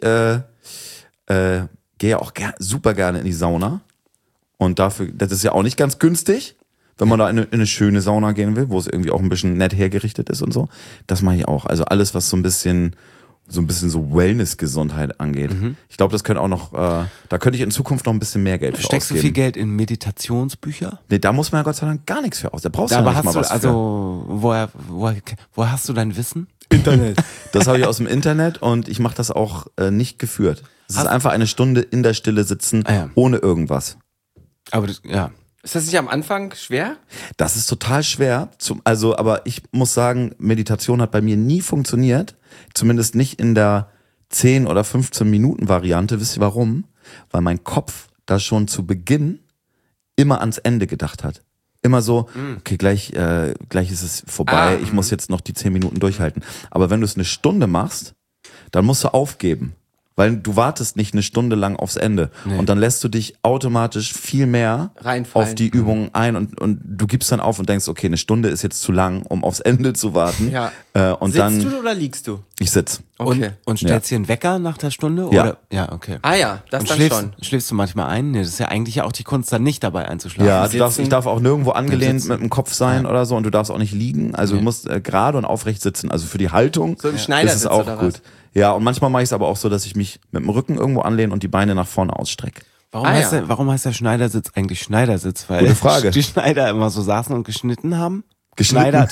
gehe auch super gerne in die Sauna. Und dafür, das ist ja auch nicht ganz günstig, wenn man da in eine schöne Sauna gehen will, wo es irgendwie auch ein bisschen nett hergerichtet ist und so. Das mache ich auch. Also alles, was so ein bisschen so Wellness-Gesundheit angeht. Ich glaube, das könnte auch noch, da könnte ich in Zukunft noch ein bisschen mehr Geld für Steckst du ausgeben. viel Geld in Meditationsbücher? Nee, da muss man ja Gott sei Dank gar nichts für aus. Da brauchst du ja Aber nicht mal hast du, was also, woher hast du dein Wissen? Internet. Das habe ich aus dem Internet und ich mache das auch nicht geführt. Es ist einfach eine Stunde in der Stille sitzen, ohne irgendwas. Aber das, ja. Ist das nicht am Anfang schwer? Das ist total schwer. Aber ich muss sagen, Meditation hat bei mir nie funktioniert. Zumindest nicht in der 10 oder 15 Minuten Variante. Wisst ihr warum? Weil mein Kopf da schon zu Beginn immer ans Ende gedacht hat. Immer so, okay, gleich ist es vorbei, ich muss jetzt noch die 10 Minuten durchhalten. Aber wenn du es eine Stunde machst, dann musst du aufgeben. Weil du wartest nicht eine Stunde lang aufs Ende. Nee. Und dann lässt du dich automatisch viel mehr reinfallen auf die Übungen ein und du gibst dann auf und denkst, okay, eine Stunde ist jetzt zu lang, um aufs Ende zu warten. Ja. Und Sitzt dann, du oder liegst du? Ich sitz. Okay. Und stellst dir einen Wecker nach der Stunde? Ja. Oder? Ja, okay. Ah ja, das Und dann schon. Schläfst du manchmal ein? Nee, das ist ja eigentlich ja auch die Kunst, dann nicht dabei einzuschlafen. Ja, ich darf auch nirgendwo angelehnt mit dem Kopf sein oder so und du darfst auch nicht liegen. Also du musst gerade und aufrecht sitzen. Also für die Haltung so im Schneidersitz ist es auch oder gut. Was? Ja, und manchmal mache ich es aber auch so, dass ich mich mit dem Rücken irgendwo anlehne und die Beine nach vorne ausstrecke. Warum heißt der Schneidersitz eigentlich Schneidersitz? Weil Gute Frage. Die Schneider immer so saßen und geschnitten haben? Geschneidert.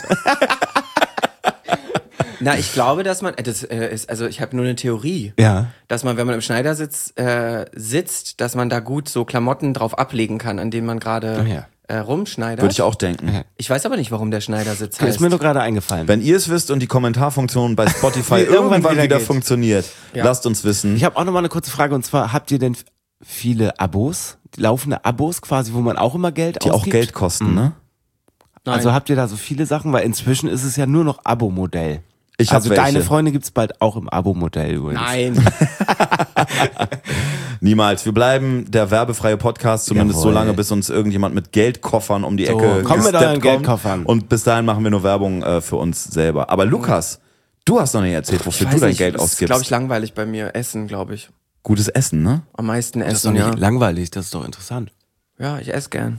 Na, ich glaube, dass man, also ich habe nur eine Theorie, dass man, wenn man im Schneidersitz sitzt, dass man da gut so Klamotten drauf ablegen kann, an denen man gerade rumschneidert. Würde ich auch denken. Ich weiß aber nicht, warum der Schneidersitz heißt. Ist mir nur gerade eingefallen. Wenn ihr es wisst und die Kommentarfunktion bei Spotify irgendwann wieder funktioniert, lasst uns wissen. Ich habe auch noch mal eine kurze Frage und zwar, habt ihr denn viele Abos, laufende Abos quasi, wo man auch immer Geld ausgibt? Die auch Geld kosten, ne? Nein. Also habt ihr da so viele Sachen? Weil inzwischen ist es ja nur noch Abo-Modell. Also deine Freunde gibt's bald auch im Abo-Modell übrigens. Nein. Niemals. Wir bleiben der werbefreie Podcast, zumindest so lange, bis uns irgendjemand mit Geldkoffern um die Ecke kommen mit euren Geldkoffern. Und bis dahin machen wir nur Werbung für uns selber. Aber Lukas, du hast noch nicht erzählt, wofür du dein Geld ausgibst. Das ist, glaube ich, langweilig bei mir. Essen, glaube ich. Gutes Essen, ne? Am meisten Das ist doch Essen, nicht langweilig, das ist doch interessant. Ja, ich esse gern.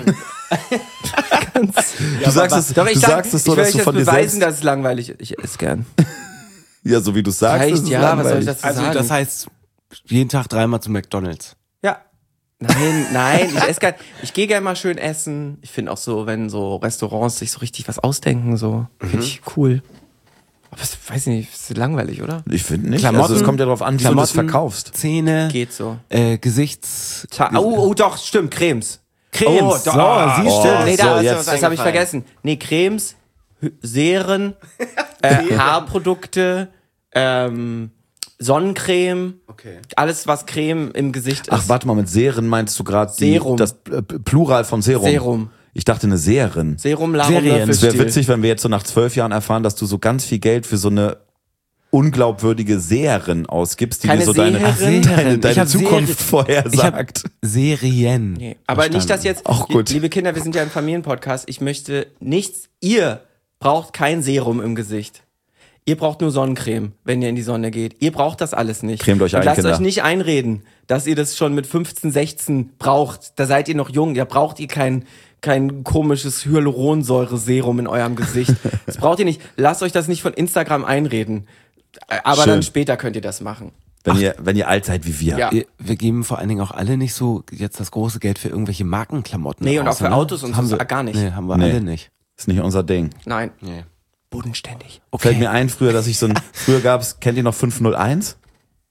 Du sagst es so, dass du von dir beweisen, selbst... dass es langweilig ist. Ich esse gern. Ja, so wie du sagst, Reicht, ist es ja, was soll langweilig. ich dazu Also sagen? das heißt, jeden Tag 3-mal zu McDonald's. Ja. Nein, ich esse gern. Ich gehe gerne mal schön essen. Ich finde auch so, wenn so Restaurants sich so richtig was ausdenken, so finde ich cool. Aber das weiß ich nicht, ist langweilig, oder? Ich finde nicht. Klamotten, Also es kommt ja darauf an, wie du das verkaufst. Zähne, Geht so. Gesichts... Oh, doch, stimmt, Cremes. Cremes. Oh, So, doch. siehst du? Nee, so, das habe ich vergessen. Nee, Cremes, Seren, Haarprodukte, Sonnencreme, alles was Creme im Gesicht ist. Ach, warte mal, mit Seren meinst du gerade Serum. das Plural von Serum? Serum. Ich dachte eine Serin. Serum, Larum, Serien. Es wäre Löffelstiel. witzig, wenn wir jetzt so nach 12 Jahren erfahren, dass du so ganz viel Geld für so eine unglaubwürdige Seherin ausgibst, die Keine dir so Seherin? deine Ich hab Zukunft vorhersagt. Serien. Nee, aber nicht, dass jetzt, Auch gut. liebe Kinder, wir sind ja ein Familienpodcast, ich möchte nichts, ihr braucht kein Serum im Gesicht. Ihr braucht nur Sonnencreme, wenn ihr in die Sonne geht. Ihr braucht das alles nicht. Cremt euch und ein, lasst Kinder. euch nicht einreden, dass ihr das schon mit 15, 16 braucht. Da seid ihr noch jung, da braucht ihr kein komisches Hyaluronsäure-Serum in eurem Gesicht. Das braucht ihr nicht. Lasst euch das nicht von Instagram einreden. Aber Schön. dann später könnt ihr das machen. Wenn ihr alt seid wie wir. Ja. Wir geben vor allen Dingen auch alle nicht so jetzt das große Geld für irgendwelche Markenklamotten. Nee, und aus, auch für ne? Autos und haben so wir gar nicht. Nee, haben wir Nee. alle nicht. Ist nicht unser Ding. Nein. Nee. Bodenständig. Fällt mir ein, früher gab's, kennt ihr noch 501?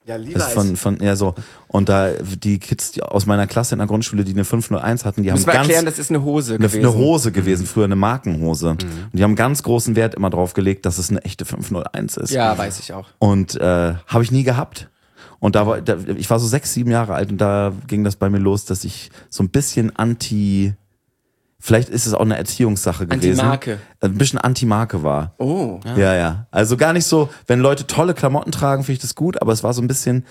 Ja, Das Levi's. ist von so. Und da die Kids aus meiner Klasse in der Grundschule, die eine 501 hatten, die haben Müssen wir erklären, das ist eine Hose gewesen. eine Hose gewesen, früher eine Markenhose. Und die haben ganz großen Wert immer drauf gelegt, dass es eine echte 501 ist. Ja, weiß ich auch. Und habe ich nie gehabt. Und ich war so 6, 7 Jahre alt und da ging das bei mir los, dass ich so ein bisschen vielleicht ist es auch eine Erziehungssache gewesen. Anti-Marke. Ein bisschen Anti-Marke war. Oh. Ja. Also gar nicht so, wenn Leute tolle Klamotten tragen, finde ich das gut, aber es war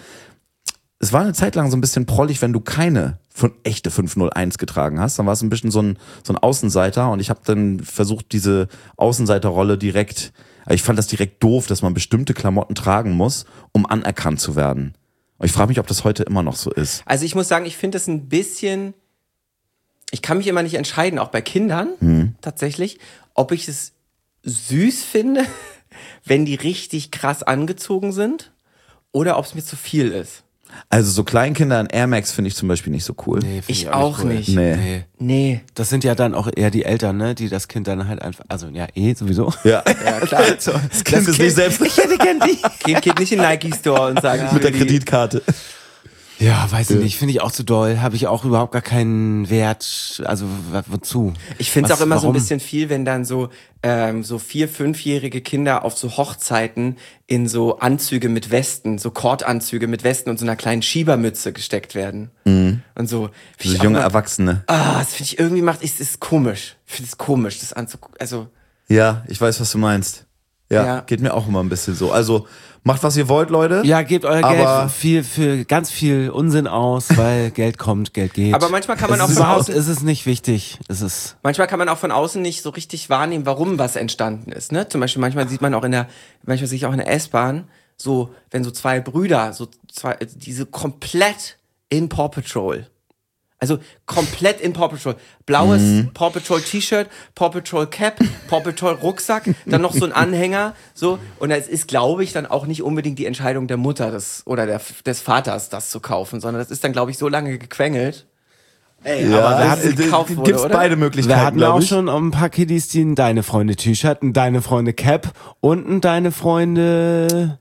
eine Zeit lang so ein bisschen prollig, wenn du keine echte 501 getragen hast. Dann war es ein bisschen so ein Außenseiter und ich habe dann versucht, diese Außenseiterrolle ich fand das direkt doof, dass man bestimmte Klamotten tragen muss, um anerkannt zu werden. Und ich frage mich, ob das heute immer noch so ist. Also ich muss sagen, ich finde es ein bisschen, ich kann mich immer nicht entscheiden, auch bei Kindern tatsächlich, ob ich es süß finde, wenn die richtig krass angezogen sind oder ob es mir zu viel ist. Also so Kleinkinder in Air Max finde ich zum Beispiel nicht so cool. Nee, find Ich auch cool. nicht. Nee. Das sind ja dann auch eher die Eltern, ne, die das Kind dann halt einfach, also ja, sowieso. Ja. Ja, klar. Das Kind ist nicht selbst Ich hätte gern die. Geht nicht in den Nike-Store und sagt, mit der Kreditkarte. Ja, weiß ich nicht, finde ich auch zu doll, habe ich auch überhaupt gar keinen Wert, also wozu? Ich finde es auch immer so ein warum? bisschen viel, wenn dann so 4-, 5-jährige Kinder auf so Hochzeiten in so Anzüge mit Westen, so Kordanzüge mit Westen und so einer kleinen Schiebermütze gesteckt werden. Und so. So junge Erwachsene. Das finde ich irgendwie ist komisch. Ich finde es komisch, das anzugucken. Also, Ja, ich weiß, was du meinst. Ja, Ja. geht mir auch immer ein bisschen so. Also, macht, was ihr wollt, Leute. Ja, gebt euer Aber- Geld für ganz viel Unsinn aus, weil Geld kommt, Geld geht. aber manchmal kann man auch von überhaupt außen, ist es nicht wichtig. manchmal kann man auch von außen nicht so richtig wahrnehmen, warum was entstanden ist. Ne? Zum Beispiel manchmal sehe ich auch in der S-Bahn, so, wenn so zwei Brüder, diese komplett in Paw Patrol. Also komplett in Paw Patrol. Blaues Paw Patrol T-Shirt, Paw Patrol Cap, Paw Patrol Rucksack, dann noch so ein Anhänger, so. Und es ist, glaube ich, dann auch nicht unbedingt die Entscheidung der Mutter oder des Vaters, das zu kaufen, sondern das ist dann, glaube ich, so lange gequengelt. Ey, aber wer hat gekauft wurde, gibt's oder? beide Wir Möglichkeiten, hatten auch glaube ich. schon ein paar Kiddies, die ein Deine Freunde T-Shirt, ein Deine Freunde Cap und ein Deine Freunde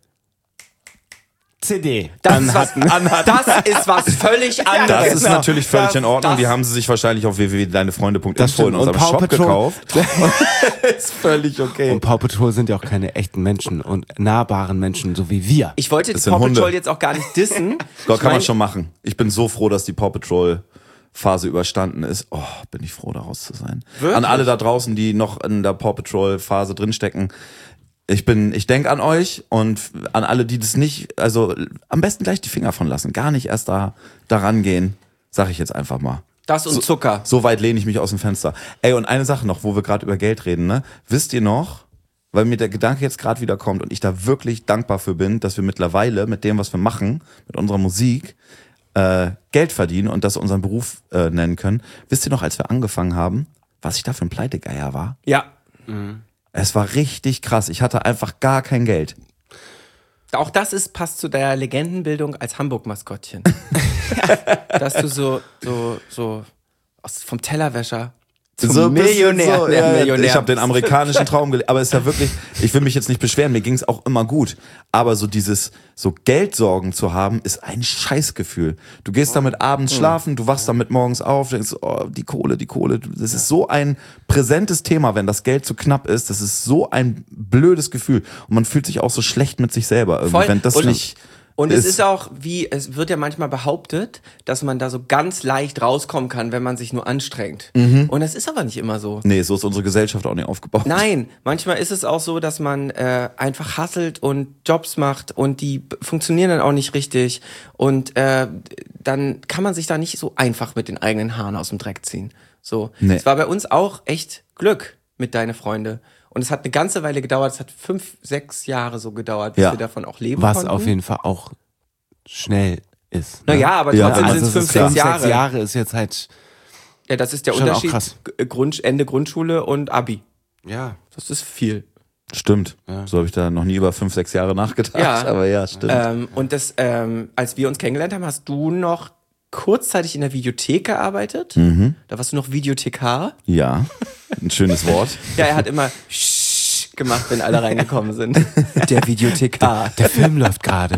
CD Das ist was völlig anderes. Das ist genau. natürlich völlig in Ordnung. das- Die haben sie sich wahrscheinlich auf www.deinefreunde.info Das stimmt. in unserem Und Paw Shop Patrol- gekauft. Ist völlig okay. Und Paw Patrol sind ja auch keine echten Menschen und nahbaren Menschen, so wie wir. Ich wollte die Das sind Paw Patrol Hunde. jetzt auch gar nicht dissen. Doch, kann man Ich schon machen. Ich bin so froh, dass die Paw Patrol Phase überstanden ist. Oh, bin ich froh, daraus zu sein. Wirklich? An alle da draußen, die noch in der Paw Patrol Phase drinstecken. Ich denke an euch und an alle, die das nicht, also am besten gleich die Finger von lassen. Gar nicht erst da rangehen. Sag ich jetzt einfach mal. Das und Zucker. So weit lehne ich mich aus dem Fenster. Ey, und eine Sache noch, wo wir gerade über Geld reden, ne? Wisst ihr noch, weil mir der Gedanke jetzt gerade wieder kommt und ich da wirklich dankbar für bin, dass wir mittlerweile mit dem, was wir machen, mit unserer Musik, Geld verdienen und das unseren Beruf nennen können. Wisst ihr noch, als wir angefangen haben, was ich da für ein Pleitegeier war? Ja. Es war richtig krass. Ich hatte einfach gar kein Geld. Auch das passt zu der Legendenbildung als Hamburg-Maskottchen. Dass du so vom Tellerwäscher zum So ein bisschen Millionär. so, der ja, Millionär. ich habe den amerikanischen Traum gelebt. Aber es ist ja wirklich, ich will mich jetzt nicht beschweren, mir ging es auch immer gut. Aber so dieses, so Geldsorgen zu haben, ist ein Scheißgefühl. Du gehst damit abends schlafen, du wachst damit morgens auf, denkst, oh, die Kohle. Das ist so ein präsentes Thema, wenn das Geld zu knapp ist. Das ist so ein blödes Gefühl. Und man fühlt sich auch so schlecht mit sich selber irgendwie, Voll. wenn das nicht... Und es ist auch, es wird ja manchmal behauptet, dass man da so ganz leicht rauskommen kann, wenn man sich nur anstrengt. Und das ist aber nicht immer so. Nee, so ist unsere Gesellschaft auch nicht aufgebaut. Nein, manchmal ist es auch so, dass man einfach hustelt und Jobs macht und die funktionieren dann auch nicht richtig. Und dann kann man sich da nicht so einfach mit den eigenen Haaren aus dem Dreck ziehen. So, Nee. es war bei uns auch echt Glück mit Deine Freunde. Und es hat eine ganze Weile gedauert, es hat 5, 6 Jahre so gedauert, bis Ja. wir davon auch leben Was konnten. auf jeden Fall auch schnell ist. Naja, aber Ja, trotzdem also sind es es 5, ist 6 5, 6 Jahre. Jahre ist jetzt halt, Ja, das ist der Schon auch Unterschied. krass. Ende Grundschule und Abi. ja. Das ist viel. Stimmt. Ja. So habe ich da noch nie über 5, 6 Jahre nachgedacht. Ja. Aber ja, stimmt. Und als wir uns kennengelernt haben, hast du noch kurzzeitig in der Videothek gearbeitet. Da warst du noch Videothekar. Ja, ein schönes Wort. Ja, er hat immer gemacht, wenn alle reingekommen sind. Der Videothekar. Der Film läuft gerade.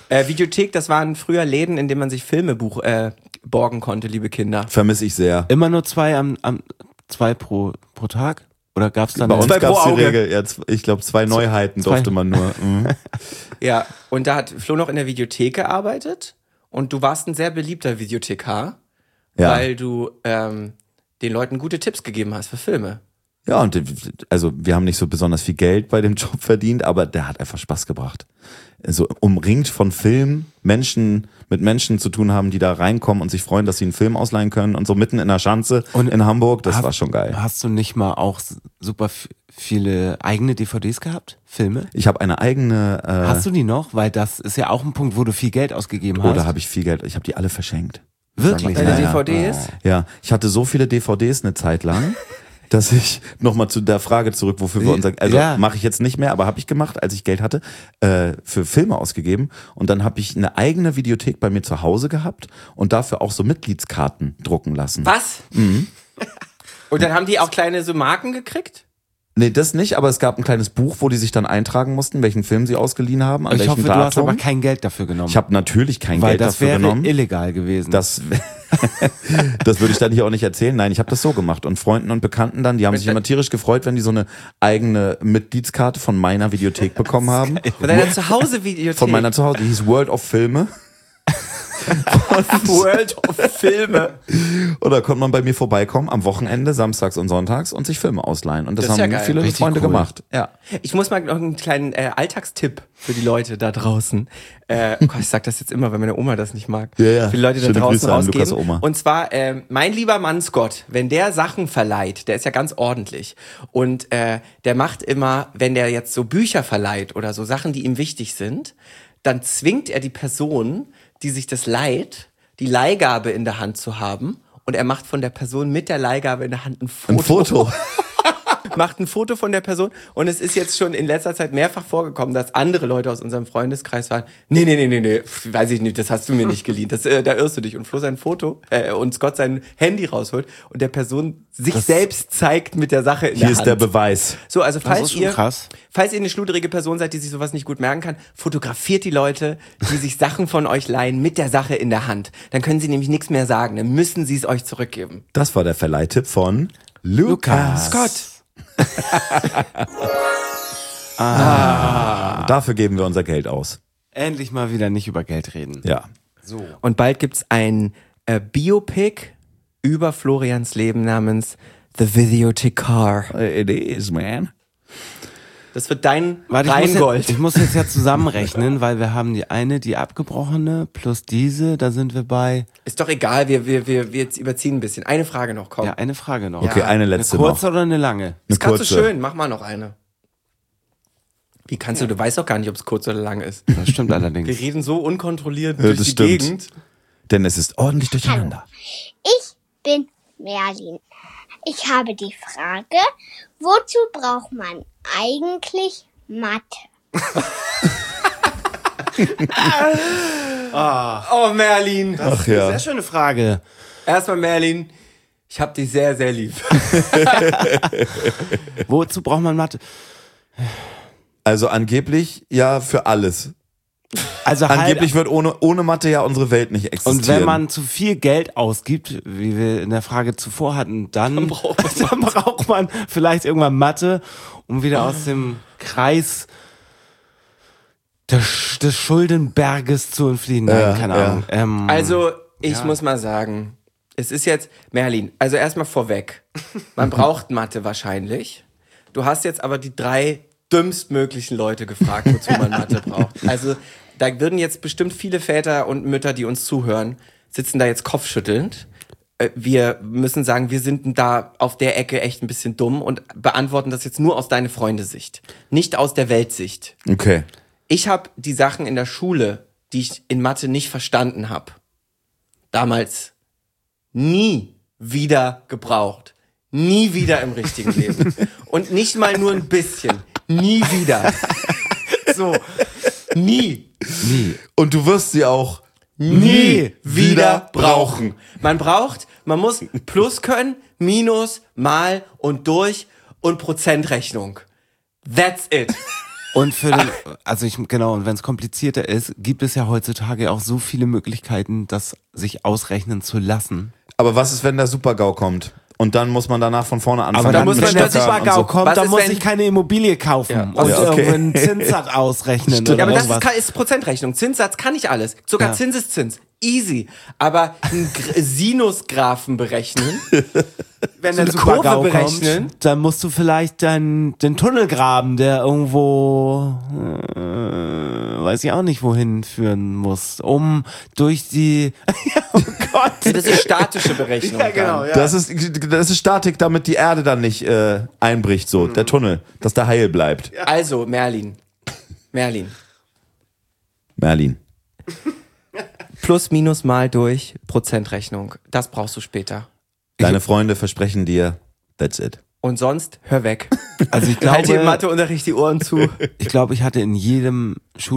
Videothek, das waren früher Läden, in denen man sich Filme borgen konnte, liebe Kinder. Vermisse ich sehr. Immer nur zwei pro Tag? Oder gab's dann Bei uns Zwei pro gab's die Auge. Regel, ja, ich glaube 2 Neuheiten durfte man nur. Mhm. Ja, und da hat Flo noch in der Videothek gearbeitet und du warst ein sehr beliebter Videothekar, Ja. weil du den Leuten gute Tipps gegeben hast für Filme. Ja, und also wir haben nicht so besonders viel Geld bei dem Job verdient, aber der hat einfach Spaß gebracht. So umringt von Filmen, mit Menschen zu tun haben, die da reinkommen und sich freuen, dass sie einen Film ausleihen können und so mitten in der Schanze in Hamburg, das war schon geil. Hast du nicht mal auch super viele eigene DVDs gehabt? Filme? Ich habe eine eigene... Hast du die noch? Weil das ist ja auch ein Punkt, wo du viel Geld ausgegeben hast. Oder habe ich viel Geld? Ich habe die alle verschenkt. Wirklich? Deine Ja, ja. DVDs? Ja, ich hatte so viele DVDs eine Zeit lang, dass ich nochmal zu der Frage zurück, wofür wir Ja. mache ich jetzt nicht mehr, aber habe ich gemacht, als ich Geld hatte, für Filme ausgegeben und dann habe ich eine eigene Videothek bei mir zu Hause gehabt und dafür auch so Mitgliedskarten drucken lassen. Was? Und dann haben die auch kleine so Marken gekriegt? Nee, das nicht, aber es gab ein kleines Buch, wo die sich dann eintragen mussten, welchen Film sie ausgeliehen haben, an Ich welchem hoffe, du Datum. hast aber kein Geld dafür genommen. Ich habe natürlich kein weil Geld das dafür wäre genommen. illegal gewesen. Das würde ich dann hier auch nicht erzählen. Nein, ich habe das so gemacht. Und Freunden und Bekannten dann, die haben sich immer tierisch gefreut, wenn die so eine eigene Mitgliedskarte von meiner Videothek bekommen haben. Von deiner Zuhause-Videothek? Von meiner Zuhause, die hieß World of Filme. World of Filme. Und da konnte man bei mir vorbeikommen am Wochenende, samstags und sonntags und sich Filme ausleihen. Und das Das ist ja haben geil. viele Richtig Freunde cool. gemacht. Ja. Ich muss mal noch einen kleinen Alltagstipp für die Leute da draußen. Oh Gott, ich sag das jetzt immer, weil meine Oma das nicht mag. Ja, ja. Für die Leute da Schöne draußen Grüße an rausgeben. Lukas Oma. Und zwar, mein lieber Mann Scott, wenn der Sachen verleiht, der ist ja ganz ordentlich. Und der macht immer, wenn der jetzt so Bücher verleiht oder so Sachen, die ihm wichtig sind, dann zwingt er die Person, die sich das leiht, die Leihgabe in der Hand zu haben und er macht von der Person mit der Leihgabe in der Hand ein Foto. Ein Foto. Macht ein Foto von der Person und es ist jetzt schon in letzter Zeit mehrfach vorgekommen, dass andere Leute aus unserem Freundeskreis waren, nee, weiß ich nicht, das hast du mir nicht geliehen, da irrst du dich. Und Flo sein Foto und Scott sein Handy rausholt und der Person sich selbst zeigt mit der Sache in Hier der ist Hand. der Beweis. So, also ist falls schon ihr krass. eine schludrige Person seid, die sich sowas nicht gut merken kann, fotografiert die Leute, die sich Sachen von euch leihen mit der Sache in der Hand. Dann können sie nämlich nichts mehr sagen, dann müssen sie es euch zurückgeben. Das war der Verleihtipp von Lukas. Scott. Dafür geben wir unser Geld aus. Endlich mal wieder nicht über Geld reden. Ja. Und bald gibt's ein Biopic über Florians Leben namens The Videothekar. It is, man. Das wird dein Warte, Rheingold. ich muss jetzt ja zusammenrechnen, weil wir haben die abgebrochene, plus diese, da sind wir bei, Ist doch egal, wir jetzt überziehen ein bisschen. Eine Frage noch, komm. ja, eine Frage noch. Okay, eine letzte Eine kurze noch. oder eine lange? ist gerade so kurze. schön, mach mal noch eine. Wie kannst du weißt doch gar nicht, ob es kurz oder lang ist. Das stimmt allerdings. Wir reden so unkontrolliert Ja, durch das die stimmt. Gegend. Denn es ist ordentlich durcheinander. Ich bin Merlin. Ich habe die Frage, wozu braucht man eigentlich Mathe? Oh, Merlin. Ach ja. Sehr schöne Frage. Erstmal, Merlin, ich hab dich sehr, sehr lieb. Wozu braucht man Mathe? Also angeblich ja für alles. Also Angeblich wird ohne Mathe ja unsere Welt nicht existieren. und wenn man zu viel Geld ausgibt, wie wir in der Frage zuvor hatten, dann braucht man vielleicht irgendwann Mathe, um wieder aus dem Kreis des Schuldenberges zu entfliehen. Nein, keine Ahnung. Also, ich muss mal sagen, es ist jetzt, Merlin, also erstmal vorweg. Man braucht Mathe wahrscheinlich. Du hast jetzt aber die 3 dümmstmöglichen Leute gefragt, wozu man Mathe braucht. Also, da würden jetzt bestimmt viele Väter und Mütter, die uns zuhören, sitzen da jetzt kopfschüttelnd. Wir müssen sagen, wir sind da auf der Ecke echt ein bisschen dumm und beantworten das jetzt nur aus deiner Freundesicht, nicht aus der Weltsicht. Okay. Ich habe die Sachen in der Schule, die ich in Mathe nicht verstanden habe, damals nie wieder gebraucht. Nie wieder im richtigen Leben. Und nicht mal nur ein bisschen. Nie wieder. So. Nie. Und du wirst sie auch Nie wieder brauchen. Man muss Plus können, Minus, Mal und Durch und Prozentrechnung. That's it. Und und wenn es komplizierter ist, gibt es ja heutzutage auch so viele Möglichkeiten, das sich ausrechnen zu lassen. Aber was ist, wenn der Super-GAU kommt? Und dann muss man danach von vorne anfangen. Aber dann muss wenn man der das Super-GAU kommt, Was dann ist, muss wenn- ich keine Immobilie kaufen und irgendeinen Zinssatz ausrechnen oder Ja, aber das irgendwas. ist Prozentrechnung. Zinssatz kann ich alles. Sogar Ja. Zinseszins. Easy. Aber einen Sinusgraphen berechnen, Wenn so der eine Kurve Super-GAU berechnen. kommt, dann musst du vielleicht den Tunnel graben, der irgendwo, weiß ich auch nicht, wohin führen muss, um durch die, oh Gott. das ist statische Berechnung. Ja, genau, dann. ja. Das ist Statik, damit die Erde dann nicht einbricht, so, der Tunnel, dass der heil bleibt. Also, Merlin. Merlin. Plus, minus, mal durch, Prozentrechnung. Das brauchst du später. Deine Freunde versprechen dir, that's it. Und sonst, hör weg. Also ich Halt dir im glaube, Matheunterricht die Ohren zu. ich hatte in jedem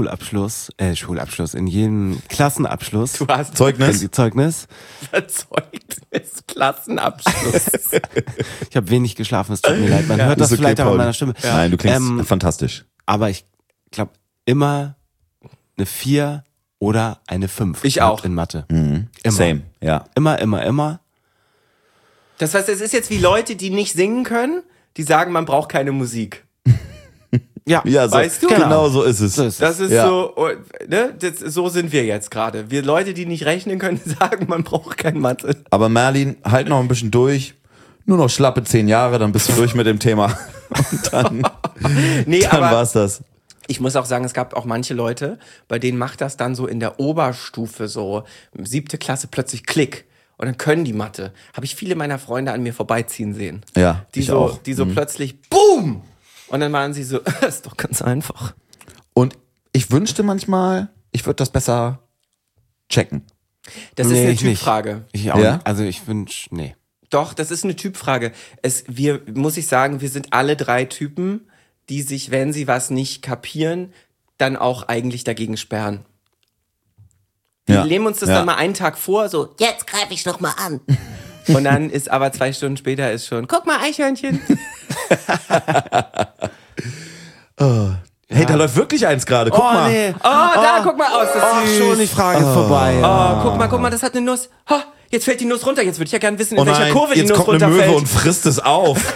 in jedem Klassenabschluss, Du hast Zeugnis? Zeugnis, Zeugnis, Klassenabschluss. ich habe wenig geschlafen, es tut mir leid, man hört das Ist okay, vielleicht auch an Paul. meiner Stimme. Nein, du klingst fantastisch. Aber ich glaube immer eine 4 oder eine 5. Ich auch. In Mathe. Mhm. Immer. Same, ja. Immer. Das heißt, es ist jetzt wie Leute, die nicht singen können, die sagen, man braucht keine Musik. Ja, Ja, so, Weißt du? genau so ist es. So ist es. Das ist Ja. so, ne? So sind wir jetzt gerade. Wir Leute, die nicht rechnen können, sagen, man braucht kein Mathe. Aber Merlin, halt noch ein bisschen durch. Nur noch schlappe 10 Jahre, dann bist du durch mit dem Thema. Und dann Aber war's das. ich muss auch sagen, es gab auch manche Leute, bei denen macht das dann so in der Oberstufe so, 7. Klasse plötzlich Klick. Und dann können die Mathe. Habe ich viele meiner Freunde an mir vorbeiziehen sehen. Ja, Die ich so, auch. die so plötzlich, boom! Und dann waren sie so, das ist doch ganz einfach. Und ich wünschte manchmal, ich würde das besser checken. Das ist Nee, eine ich nicht. Typfrage. Ich auch Ja? nicht. Also ich wünsche, nee. Doch, das ist eine Typfrage. Muss ich sagen, wir sind alle 3 Typen, die sich, wenn sie was nicht kapieren, dann auch eigentlich dagegen sperren. Wir Ja. nehmen uns das Ja. dann mal einen Tag vor, so, jetzt greife ich noch mal an. Und dann ist aber 2 Stunden später ist schon, guck mal, Eichhörnchen. Hey, da läuft wirklich eins gerade. Guck mal. Nee. Oh, da, guck mal aus. Das ist süß. Schon, die Frage ist vorbei. Oh, guck mal, das hat eine Nuss. Ha, jetzt fällt die Nuss runter. Jetzt würde ich ja gerne wissen, in Oh welcher nein, Kurve die jetzt Nuss kommt eine Möwe runterfällt. und frisst es auf.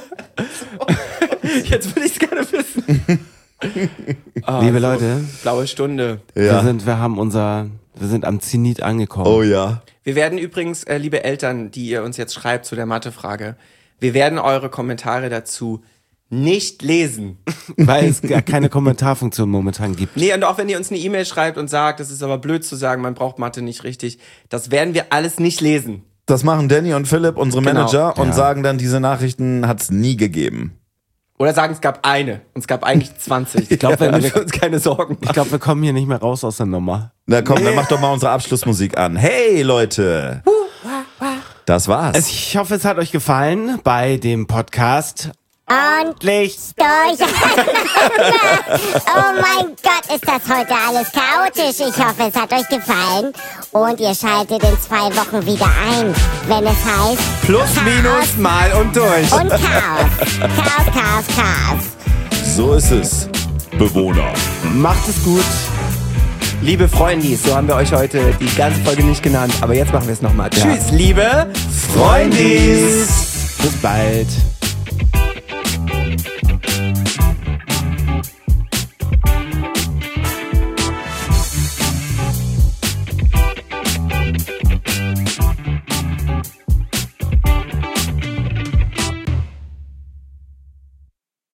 Jetzt würde ich es gerne wissen. Liebe Leute, Blaue Stunde. Ja. wir sind am Zenit angekommen. Oh ja. Wir werden übrigens, liebe Eltern, die ihr uns jetzt schreibt zu der Mathefrage, wir werden eure Kommentare dazu nicht lesen. Weil es gar keine Kommentarfunktion momentan gibt. Nee, und auch wenn ihr uns eine E-Mail schreibt und sagt, das ist aber blöd zu sagen, man braucht Mathe nicht richtig, das werden wir alles nicht lesen. Das machen Danny und Philipp, unsere Genau. Manager, und Ja. sagen dann, diese Nachrichten hat's nie gegeben. Oder sagen, es gab eine und es gab eigentlich 20. Ich glaub, wenn wir wir- uns keine Sorgen machen. Ich glaube, wir kommen hier nicht mehr raus aus der Nummer. Na komm, dann mach doch mal unsere Abschlussmusik an. Hey Leute. Das war's. Ich hoffe, es hat euch gefallen bei dem Podcast. Und Licht. durcheinander. Oh mein Gott, ist das heute alles chaotisch. Ich hoffe, es hat euch gefallen. Und ihr schaltet in 2 Wochen wieder ein, wenn es heißt Plus, minus, mal und durch. und Chaos. Chaos. So ist es, Bewohner. Macht es gut. Liebe Freundis, so haben wir euch heute die ganze Folge nicht genannt, aber jetzt machen wir es nochmal. Tschüss, liebe Freundis. Bis bald.